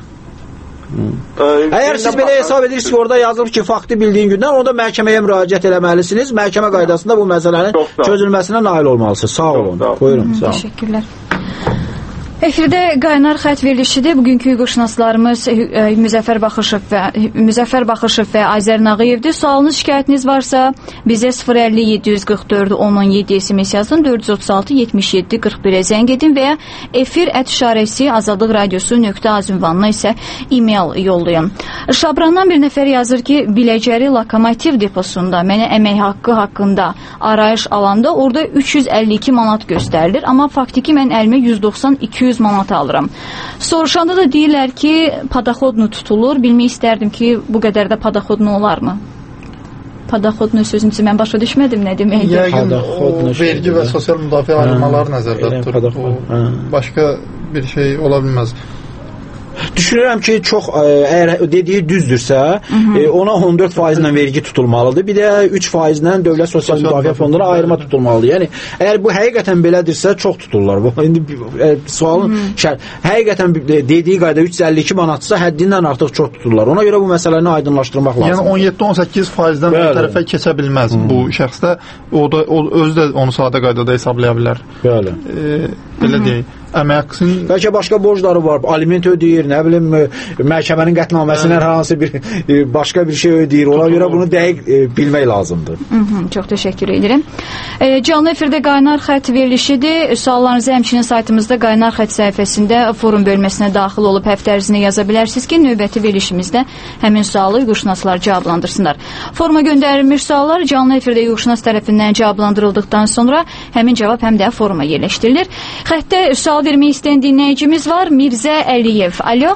Əgər siz belə hesab edirsiniz ki, orada yazılıb ki, faktı bildiyin gündən, orada məhkəməyə müraciət eləməlisiniz. Məhkəmə qaydasında bu məsələnin çözülməsinə nail olmalısınız. Sağ olun. Buyurun. Sağ olun. Təşəkkürlər. Efirdə qaynar xətt verilişidir. Bugünkü hüquqşünaslarımız Müzəffər Baxışov və Müzəffər Baxışov və Azər Nağıyevdir. Sualınız, şikayətiniz varsa bizə sıfır əlli yeddi yüz qırx dörd on on yeddi S M S yazın, dörd yüz otuz altı yetmiş yeddi qırx birə zəng edin və ya efir ət işarəsi azadlıq radiosu nöqtə az ünvanına isə e-mail yollayın. Şabrandan bir nəfər yazır ki, Biləcəri lokomotiv deposunda mənə əmək haqqı haqqında arayış alanda orada üç yüz əlli iki manat göstərilir, amma faktiki mən əlimə yüz doxsan iki yüz manat alıram. Soruşanda da deyirlər ki, padaxodnu tutulur. Bilmək istərdim ki, bu qədər də padaxodnu olarmı? Padaxodnu sözünüzü mən başa düşmədim, nə deməkdir? Yəqin o vergi və sosial müdafiə ayrılmaları nəzərdə tutulur. Başqa bir şey ola bilməz. Düşünürəm ki, çox əgər dediyi düzdürsə, e, ona on dörd faiz ilə vergi tutulmalıdır. Bir də üç faiz ilə Dövlət Sosial Müdafiə Fonduna ayırma tutulmalıdır. Yəni əgər bu həqiqətən belədirsə, çox tuturlar. Bu indi e, sualın şər həqiqətən dediyi qayda üç yüz əlli iki manatsa, həddindən artıq çox tuturlar. Ona görə bu məsələni aydınlaşdırmaq lazımdır. Yəni on yeddi on səkkiz faizdən o tərəfə keçə bilməz Hı. bu şəxsdə. O da o özü də onu sadə qaydada hesablaya bilər. Bəli. E, belə deyək. Əmək haqqısının bəlkə başqa borcları var, aliment ödəyir, nə bilim, məhkəmənin qətnaməsindən hər hansı bir başqa bir şey ödəyir. Ona görə bunu dəqiq e, bilmək lazımdır. Hı -hı, çox təşəkkür edirəm. E, canlı efirdə qaynar xətt verilişidir. Suallarınızı həmçinin saytımızda qaynar xətt səhifəsində forum bölməsinə daxil olub həftə ərzində yaza bilərsiniz ki, növbəti verilişimizdə həmin sualı hüquqşünaslar cavablandırsınlar. Foruma göndərilmiş suallar canlı efirdə hüquqşünas tərəfindən cavablandırıldıqdan sonra həmin cavab həm də foruma yerləşdirilir. Xəttə sual vermək istəyən dinləyicimiz var, Mirzə Əliyev. Alo?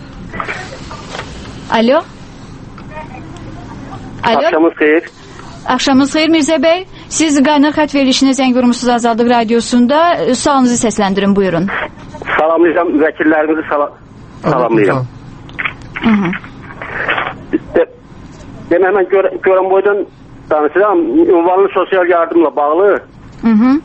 Alo? Alo? Axşamınız xeyir. Axşamınız xeyir Mirzə bəy. Siz qaynar xətt verilişinə zəng vurmusunuz Azadlıq Radiosunda. Sualınızı səsləndirin, buyurun. Salamlayacağım, vəkillərimizi sala salamlayacağım. De Demə, mən gör görən boydan danışıram, ünvanlı sosial yardımla bağlı. Hı hı.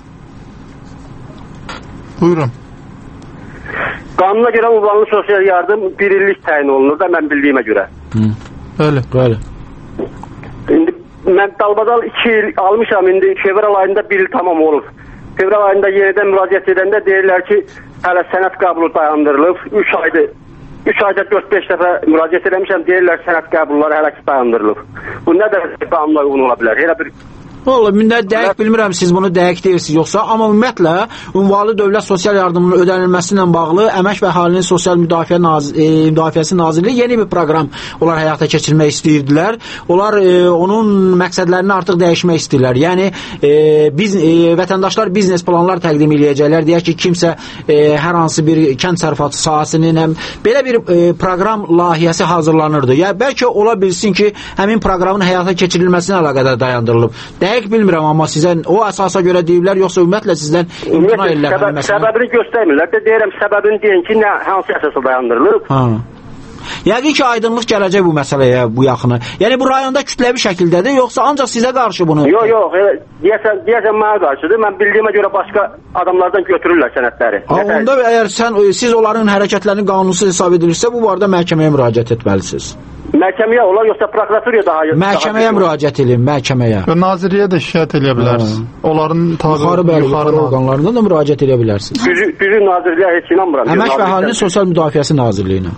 Buyurun. Qanuna görə ünvanlı sosial yardım bir illik təyin olunur da, mən bildiyimə görə. Hı. Bəli, bəli. İndi mən dalbadal iki il almışam, indi fevral ayında bir il tamam olur. Fevral ayında yenidən müraciət edəndə deyirlər ki, hələ sənəd qəbulu dayandırılıb. üç aydır. üç ayda dörd beş dəfə müraciət eləmişəm, deyirlər sənəd qəbulları hələ ki dayandırılıb. Bu nə dərəcədə qanuna uyğun ola bilər? Elə bir Vallahi mündə dəqiq bilmirəm siz bunu dəqiq deyirsiniz yoxsa, amma ümumiyyətlə ünvanlı dövlət sosial yardımının ödənilməsi ilə bağlı Əmək və Əhalinin Sosial Müdafiə Naz e, Müdafiəsi Nazirliyi yeni bir proqram onlar həyata keçirmək istəyirdilər. Onlar e, onun məqsədlərini artıq dəyişmək istəyirlər. Yəni e, biz e, vətəndaşlar biznes planlar təqdim edəcəklər. Deyək ki, kimsə e, hər hansı bir kənd təsərrüfatı sahəsinin həm belə bir e, proqram layihəsi hazırlanırdı. Ya bəlkə ola bilsin ki, həmin proqramın həyata keçirilməsinə əlaqədar dayandırılıb. Dəqiq bilmirəm, amma sizə o əsasa görə deyiblər, yoxsa ümumiyyətlə sizdən imtina edirlər? Səbəb, səbəbini göstərmirlər də, deyirəm səbəbini deyin ki, nə, hansı əsasa dayandırılıb? Ha. Yəqin ki, aydınlıq gələcək bu məsələyə, bu yaxını. Yəni, bu rayonda kütləvi şəkildədir, yoxsa ancaq sizə qarşı bunu? Yox, yox, deyəsən, deyəsən mənə qarşıdır. Mən bildiyimə görə başqa adamlardan götürürlər sənədləri. Ha, onda əgər sən, siz onların hərəkətlərini qanunsuz hesab edilirsə, bu barədə məhkəməyə müraciət etməlisiniz. Məhkəməyə olar, yoxsa prokuraturaya daha... Məhkəməyə müraciət edin, məhkəməyə. Nazirliyə də şikayət edə bilərsiniz. Onların tabi yuxarı bəli, yuxarı orqanlarından da müraciət edə bilərsiniz. Düzü Nazirliyə heç inanmıram. Əmək və Əhalinin Sosial Müdafiəsi Nazirliyinə.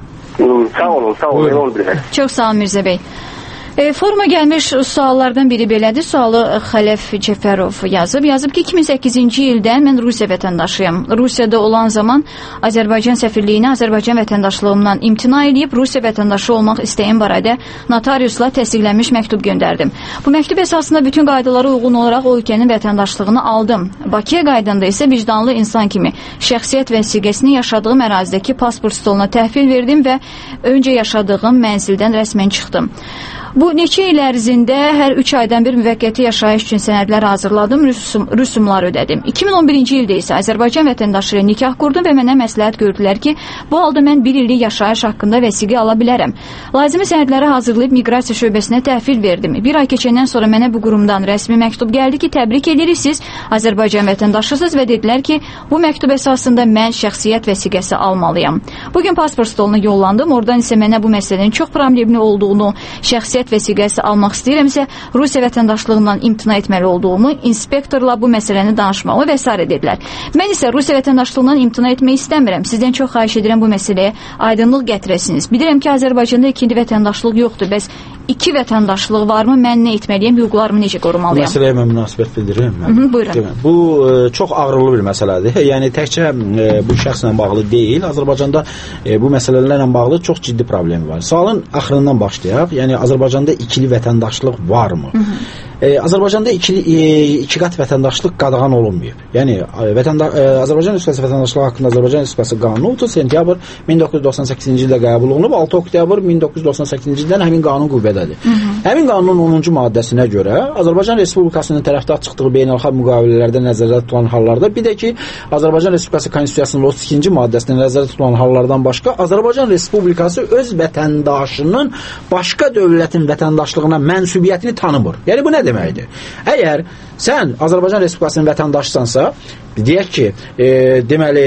Sağ olun, sağ olun. olun Çox sağ olun Mirzə bəy. E, foruma gəlmiş suallardan biri belədir. Sualı Xələf Cəfərov yazıb. Yazıb ki, iki min səkkizinci ildən mən Rusiya vətəndaşıyam. Rusiyada olan zaman Azərbaycan səfirliyinə Azərbaycan vətəndaşlığımdan imtina edib Rusiya vətəndaşı olmaq istəyim barədə notariusla təsdiqlənmiş məktub göndərdim. Bu məktub əsasında bütün qaydalara uyğun olaraq o ölkənin vətəndaşlığını aldım. Bakıya qaydanda isə vicdanlı insan kimi şəxsiyyət vəsiqəsini yaşadığım ərazidəki pasport stoluna təhvil verdim və öncə yaşadığım mənzildən rəsmən çıxdım. Bu neçə il ərzində hər üç aydan bir müvəqqəti yaşayış üçün sənədlər hazırladım, rüsum, rüsumlar ödədim. iki min on birinci ildə isə Azərbaycan vətəndaşı ilə nikah qurdum və mənə məsləhət gördülər ki, bu halda mən bir illik yaşayış haqqında vəsiqə ala bilərəm. Lazımi sənədləri hazırlayıb miqrasiya şöbəsinə təhvil verdim. Bir ay keçəndən sonra mənə bu qurumdan rəsmi məktub gəldi ki, təbrik edirik, siz Azərbaycan vətəndaşısınız və dedilər ki, bu məktub əsasında mən şəxsiyyət vəsiqəsi almalıyam. Bugün pasport stoluna yollandım, oradan isə mənə bu məsələnin çox problemli olduğunu, şəxsiyyət vəsiqəsi almaq istəyirəmsə, Rusiya vətəndaşlığından imtina etməli olduğumu, inspektorla bu məsələni danışmamı və s. dedilər. Mən isə Rusiya vətəndaşlığından imtina etmək istəmirəm. Sizdən çox xahiş edirəm bu məsələyə aydınlıq gətirəsiniz. Bilirəm ki, Azərbaycanda ikinci vətəndaşlıq yoxdur. Bəs iki vətəndaşlıq varmı? Mən nə etməliyəm? Hüquqlarımı necə qorumalıyam? Məsələyə mən münasibət bildirirəm. Hı -hı, buyurun. Bu e, çox ağrılı bir məsələdir. Yəni təkcə e, bu şəxslə bağlı deyil. Azərbaycanda e, bu məsələlərlə bağlı çox ciddi problemi var. Sualın axırından başlayaq. Yəni Azərbaycanda ikili vətəndaşlıq varmı? Hı -hı. Ee, Azərbaycanda ikili, e, iki qat vətəndaşlıq qadağan olunmayıb. Yəni vətənda e, Azərbaycan Respublikası vətəndaşlığı haqqında Azərbaycan Respublikası qanunu otuz sentyabr min doqquz yüz doxsan səkkizinci ildə qəbul olunub, altı oktyabr min doqquz yüz doxsan səkkizinci ildən həmin qanun qüvvədədir. Hı -hı. Həmin qanunun onuncu maddəsinə görə Azərbaycan Respublikasının tərəfdar çıxdığı beynəlxalq müqavilələrdə nəzərdə tutulan hallarda, bir də ki Azərbaycan Respublikası Konstitusiyasının otuz ikinci maddəsində nəzərdə tutulan hallardan başqa Azərbaycan Respublikası öz vətəndaşının başqa dövlətin vətəndaşlığına mənsubiyyətini tanımır. Yəni bu nə deməkdir? Əgər sən Azərbaycan Respublikasının vətəndaşısansa, deyək ki, e, deməli,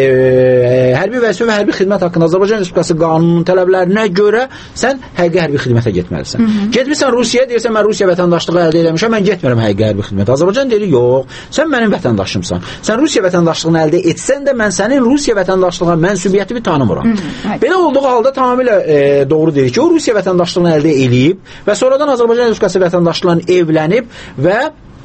e, hərbi vəzifə və hərbi xidmət haqqında Azərbaycan Respublikası qanununun tələblərinə görə sən həqiqi hərbi xidmətə getməlisən. Hı -hı. Getmirsən Rusiyaya, deyirsən, mən Rusiya vətəndaşlığı əldə eləmişəm, mən getmirəm həqiqi hərbi xidmətə. Azərbaycan deyir, yox, sən mənim vətəndaşımsan. Sən Rusiya vətəndaşlığını əldə etsən də, mən sənin Rusiya vətəndaşlığına mənsubiyyətini tanımıram. Hı -hı. Belə olduğu halda tamamilə e, doğru deyir ki, o Rusiya vətəndaşlığını əldə eləyib və sonradan Azərbaycan Respublikası vətəndaşlığına evlənib və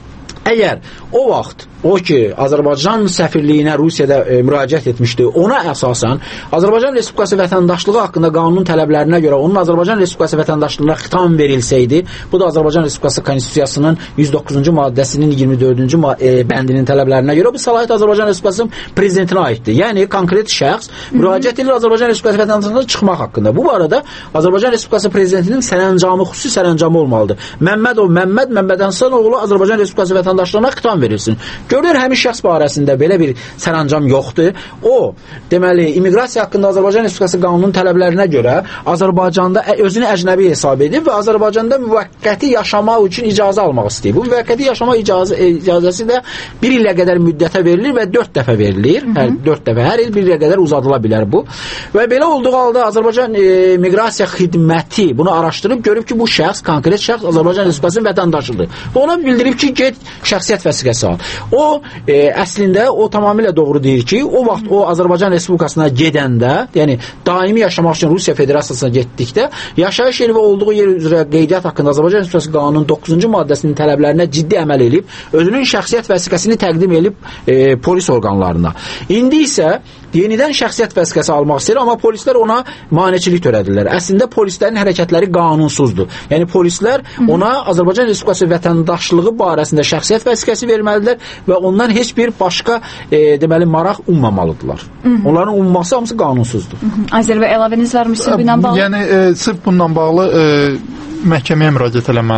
əgər o vaxt o ki, Azərbaycan səfirliyinə Rusiyada e, müraciət etmişdi, ona əsasən Azərbaycan Respublikası vətəndaşlığı haqqında qanunun tələblərinə görə onun Azərbaycan Respublikası vətəndaşlığına xitam verilsəydi, bu da Azərbaycan Respublikası Konstitusiyasının yüz doqquzuncu maddəsinin iyirmi dördüncü e, bəndinin tələblərinə görə bu səlahiyyət Azərbaycan Respublikasının prezidentinə aiddir. Yəni, konkret şəxs müraciət edir Azərbaycan Respublikası vətəndaşlığına çıxmaq haqqında. Bu arada Azərbaycan Respublikası prezidentinin sərəncamı, xüsusi sərəncamı olmalıdır. Məmmədov Məmməd Məmmədhəsənoğlu Azərbaycan Respublikası vətəndaşlığına xitam verilsin. Görülür, həmin şəxs barəsində belə bir sərəncam yoxdur. O, deməli, immiqrasiya haqqında Azərbaycan Respublikası qanunun tələblərinə görə Azərbaycanda özünü əcnəbi hesab edib və Azərbaycanda müvəqqəti yaşamaq üçün icazə almaq istəyir. Bu müvəqqəti yaşama icazə, icazəsi də bir ilə qədər müddətə verilir və dörd dəfə verilir. Hı -hı. Hər dörd dəfə, hər il bir ilə qədər uzadıla bilər bu. Və belə olduğu halda Azərbaycan e, miqrasiya xidməti bunu araşdırıb görüb ki, bu şəxs, konkret şəxs Azərbaycan Respublikasının vətəndaşıdır. Və ona bildirib ki, get şəxsiyyət vəsiqəsi al. O e, əslində o tamamilə doğru deyir ki, o vaxt o Azərbaycan Respublikasına gedəndə, yəni daimi yaşamaq üçün Rusiya Federasiyasına getdikdə, yaşayış yeri və olduğu yer üzrə qeydiyyat haqqında Azərbaycan Respublikası qanunun doqquzuncu maddəsinin tələblərinə ciddi əməl edib, özünün şəxsiyyət vəsiqəsini təqdim edib e, polis orqanlarına. İndi isə yenidən şəxsiyyət vəsiqəsi almaq istəyir, amma polislər ona maneçilik törədirlər. Əslində polislərin hərəkətləri qanunsuzdur. Yəni polislər ona Azərbaycan Respublikası vətəndaşlığı barəsində şəxsiyyət vəsiqəsi verməlidirlər və ondan heç bir başqa e, deməli maraq ummamalıdırlar. Hı -hı. Onların umması hamısı qanunsuzdur. Azər bəy, əlavəniz varmı sizin bununla bağlı? Yəni e, sırf bununla bağlı e, məhkəməyə müraciət eləməlidir.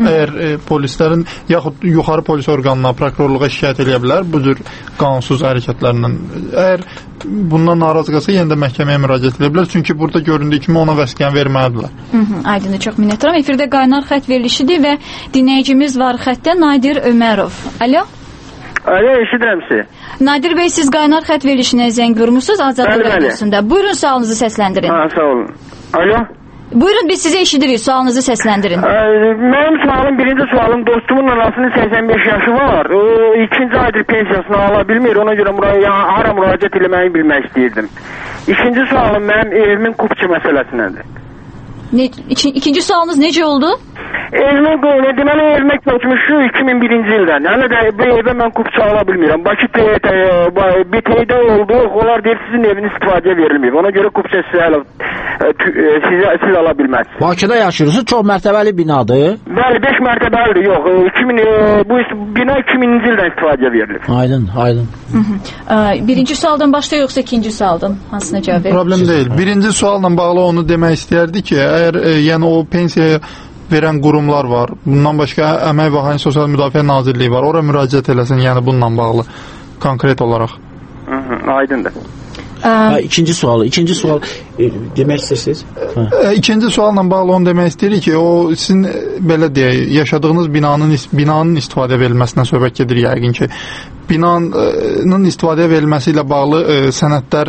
Əgər e, polislərin yaxud yuxarı polis orqanına, prokurorluğa şikayət edə bilər bu cür qanunsuz hərəkətlərlə. Əgər bundan narazı qalsa yenə də məhkəməyə müraciət edə bilər. Çünki burada göründüyü kimi ona vəsiqəni verməlidirlər. Aydındır, çox minnətdaram. Efirdə qaynar xətt verilişidir və dinləyicimiz var xəttdə Nadir Ömərov. Alo? Alo, eşidirəm sizi. Nadir bəy, siz qaynar xətt verilişinə zəng vurmuşsunuz Azadlıq Radiosunda. Buyurun, sualınızı səsləndirin. Ha, sağ olun. Alo? Buyurun, biz sizi eşidirik, sualınızı səsləndirin. Mənim sualım, birinci sualım, dostumun anasının səksən beş yaşı var. O, ikinci aydır pensiyasını ala bilmir, ona görə müra hara müraciət eləməyi bilmək istəyirdim. İkinci sualım mənim evimin kupçu məsələsinədir. Ne, iki, ikinci sualınız necə oldu? Evime böyle, deməli evime köçmüş şu iki min birinci ildən. Yəni də bu evə mən kupçu ala bilmirəm. Bakı B T-də oldu, onlar deyir sizin eviniz istifadəyə verilməyib. Ona görə kupçu sizə siz, siz ala bilməzsiniz. Bakıda yaşayırsınız, çox mərtəbəli binadır. Bəli, beş mərtəbəlidir, yox. iki min, bu bina iki minci ildən istifadəyə verilib. Aydın, aydın. Hı -hı. Birinci sualdan başla yoxsa ikinci sualdan? Hansına cavab verir? Problem deyil. Birinci sualla bağlı onu demək istəyərdi ki, əgər e, yəni o pensiyaya verən qurumlar var. Bundan başqa Əmək və Əhalinin Sosial Müdafiə Nazirliyi var. Ora müraciət eləsin, yəni bununla bağlı konkret olaraq. Hı -hı, aydındır. Ha, ikinci sual, ikinci sual e, demək istəyirsiniz? E, ikinci sualla bağlı onu demək istəyirik ki, o sizin belə deyək, yaşadığınız binanın binanın istifadə verilməsindən söhbət gedir yəqin ki. Binanın istifadə verilməsi ilə bağlı e, sənədlər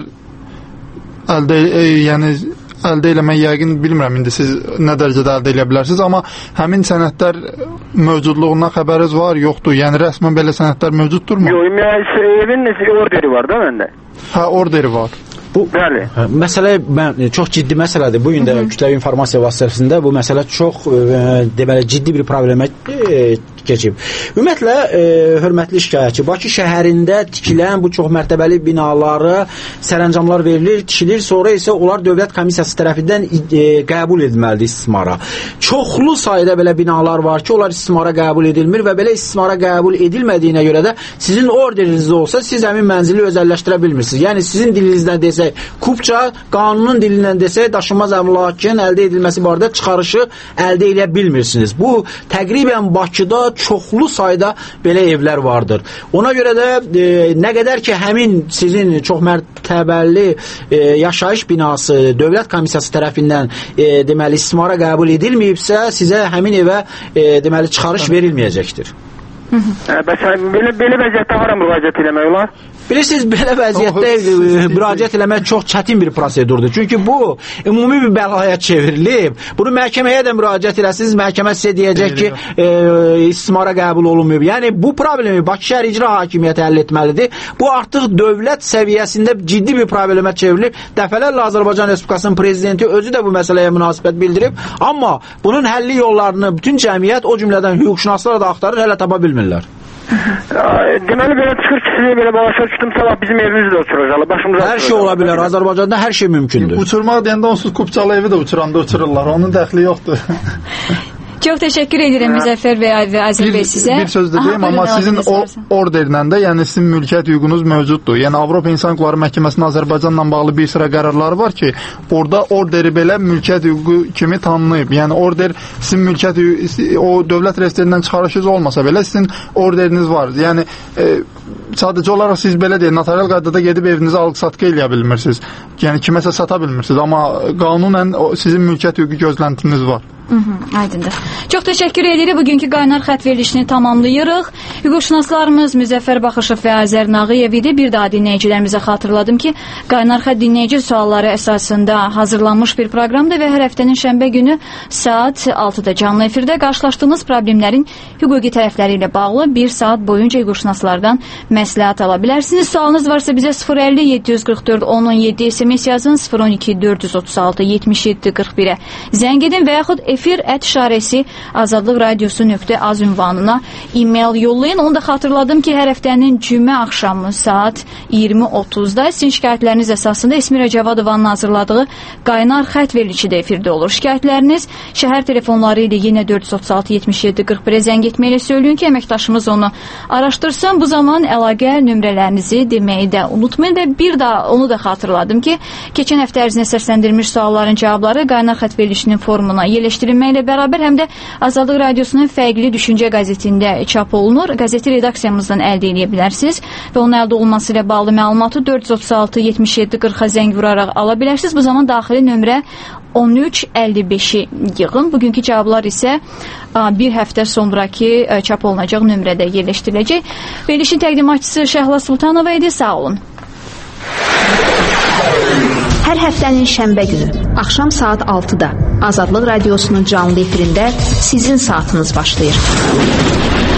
əldə e, yəni əldə eləmək yəqin bilmirəm indi siz nə dərəcədə əldə edə bilərsiniz, amma həmin sənədlər mövcudluğundan xəbəriniz var, yoxdur? Yəni rəsmən belə sənədlər mövcuddurmu? Yox, evin orderi var da məndə. Hə, orderi var. Bu bəli. Məsələ mən çox ciddi məsələdir. Bu gün də kütləvi informasiya vasitəsində bu məsələ çox e, deməli ciddi bir problemə e, keçib. Ümumiyyətlə e, hörmətli şikayətçi, Bakı şəhərində tikilən bu çox mərtəbəli binaları sərəncamlar verilir, tikilir, sonra isə onlar dövlət komissiyası tərəfindən e, qəbul edilməlidir istismara. Çoxlu sayda belə binalar var ki, onlar istismara qəbul edilmir və belə istismara qəbul edilmədiyinə görə də sizin orderiniz olsa siz həmin mənzili özəlləşdirə bilmirsiniz. Yəni sizin dilinizdən desək kupça, qanunun dilindən desək daşınmaz əmlakın əldə edilməsi barədə çıxarışı əldə edə bilmirsiniz. Bu təqribən Bakıda çoxlu sayda belə evlər vardır. Ona görə də e, nə qədər ki həmin sizin çox mərtəbəli e, yaşayış binası dövlət komissiyası tərəfindən e, deməli istismara qəbul edilməyibsə, sizə həmin evə e, deməli çıxarış verilməyəcəkdir. Bəs belə belə vəziyyətdə hara müraciət etmək olar? Bilirsiniz, belə vəziyyətdə müraciət eləmək çox çətin bir prosedurdur. Çünki bu ümumi bir bəlaya çevrilib. Bunu məhkəməyə də müraciət eləsiniz, məhkəmə sizə deyəcək ki, e, istismara qəbul olunmayıb. Yəni bu problemi Bakı şəhər icra hakimiyyəti həll etməlidir. Bu artıq dövlət səviyyəsində ciddi bir problemə çevrilib. Dəfələrlə Azərbaycan Respublikasının prezidenti özü də bu məsələyə münasibət bildirib. Amma bunun həlli yollarını bütün cəmiyyət, o cümlədən hüquqşünaslar da axtarır, hələ tapa bilmirlər. Deməli belə çıxır ki, sizi belə başa düşdüm, sabah bizim evimizdə uçuracaqlar, başımıza. Hər şey ola bilər, Azərbaycanda hər şey mümkündür. Uçurmaq deyəndə onsuz kupçalı evi də uçuranda uçururlar, onun dəxli yoxdur. Çox təşəkkür edirəm Müzəffər bəy və Azər bəy sizə. Bir söz də deyim, amma sizin o orderlə də, yəni sizin mülkiyyət hüququnuz mövcuddur. Yəni Avropa İnsan Hüquqları Məhkəməsinin Azərbaycanla bağlı bir sıra qərarları var ki, orada orderi belə mülkiyyət hüququ kimi tanınıb. Yəni order sizin mülkiyyət hüququ, o dövlət reyestrindən çıxarışınız olmasa belə sizin orderiniz var. Yəni e, sadəcə olaraq siz belə deyil, notarial qaydada gedib evinizi alıq-satqı eləyə bilmirsiniz. Yəni kiməsə sata bilmirsiniz, amma qanunən sizin mülkiyyət hüququ gözləntiniz var. Hı -hı, aydındır. Çox təşəkkür edirik. Bugünkü qaynar xətt verilişini tamamlayırıq. Hüquqşünaslarımız Müzəffər Baxışov və Azər Nağıyev idi. Bir daha dinləyicilərimizə xatırladım ki, qaynar xətt dinləyici sualları əsasında hazırlanmış bir proqramdır və hər həftənin şənbə günü saat altıda canlı efirdə qarşılaşdığınız problemlərin hüquqi tərəfləri ilə bağlı bir saat boyunca hüquqşünaslardan məsləhət ala bilərsiniz. Sualınız varsa bizə sıfır əlli yeddi yüz qırx dörd on on yeddi S M S yazın, sıfır on iki dörd yüz otuz altı yetmiş yeddi qırx birə zəng edin və yaxud efir ət işarəsi azadlıq radiosu nöqtə az ünvanına e-mail yollayın. Onu da xatırladım ki, hər həftənin cümə axşamı saat iyirmi otuzda sizin şikayətləriniz əsasında Esmira Cavadovanın hazırladığı qaynar xətt verilişi də efirdə olur. Şikayətləriniz şəhər telefonları ilə yenə dörd yüz otuz altı yetmiş yeddi qırx birə zəng etməklə söyləyin ki, əməkdaşımız onu araşdırsın. Bu zaman əlaqə nömrələrinizi deməyi də unutmayın və bir daha onu da xatırladım ki, keçən həftə ərzində səsləndirilmiş sualların cavabları qaynar xətt verilişinin formuna yerləşdirilmişdir. yerləşdirilməklə bərabər həm də Azadlıq Radiosunun fərqli düşüncə qəzetində çap olunur. Qəzeti redaksiyamızdan əldə edə bilərsiniz və onun əldə olması ilə bağlı məlumatı dörd yüz otuz altı yetmiş yeddi qırxa zəng vuraraq ala bilərsiniz. Bu zaman daxili nömrə on üç əlli beşi yığın. Bugünkü cavablar isə bir həftə sonraki çap olunacaq nömrədə yerləşdiriləcək. Verilişin təqdimatçısı Şəhla Sultanova idi. Sağ olun. Hər həftənin şənbə günü axşam saat altıda Azadlıq Radiosunun canlı efirində sizin saatınız başlayır.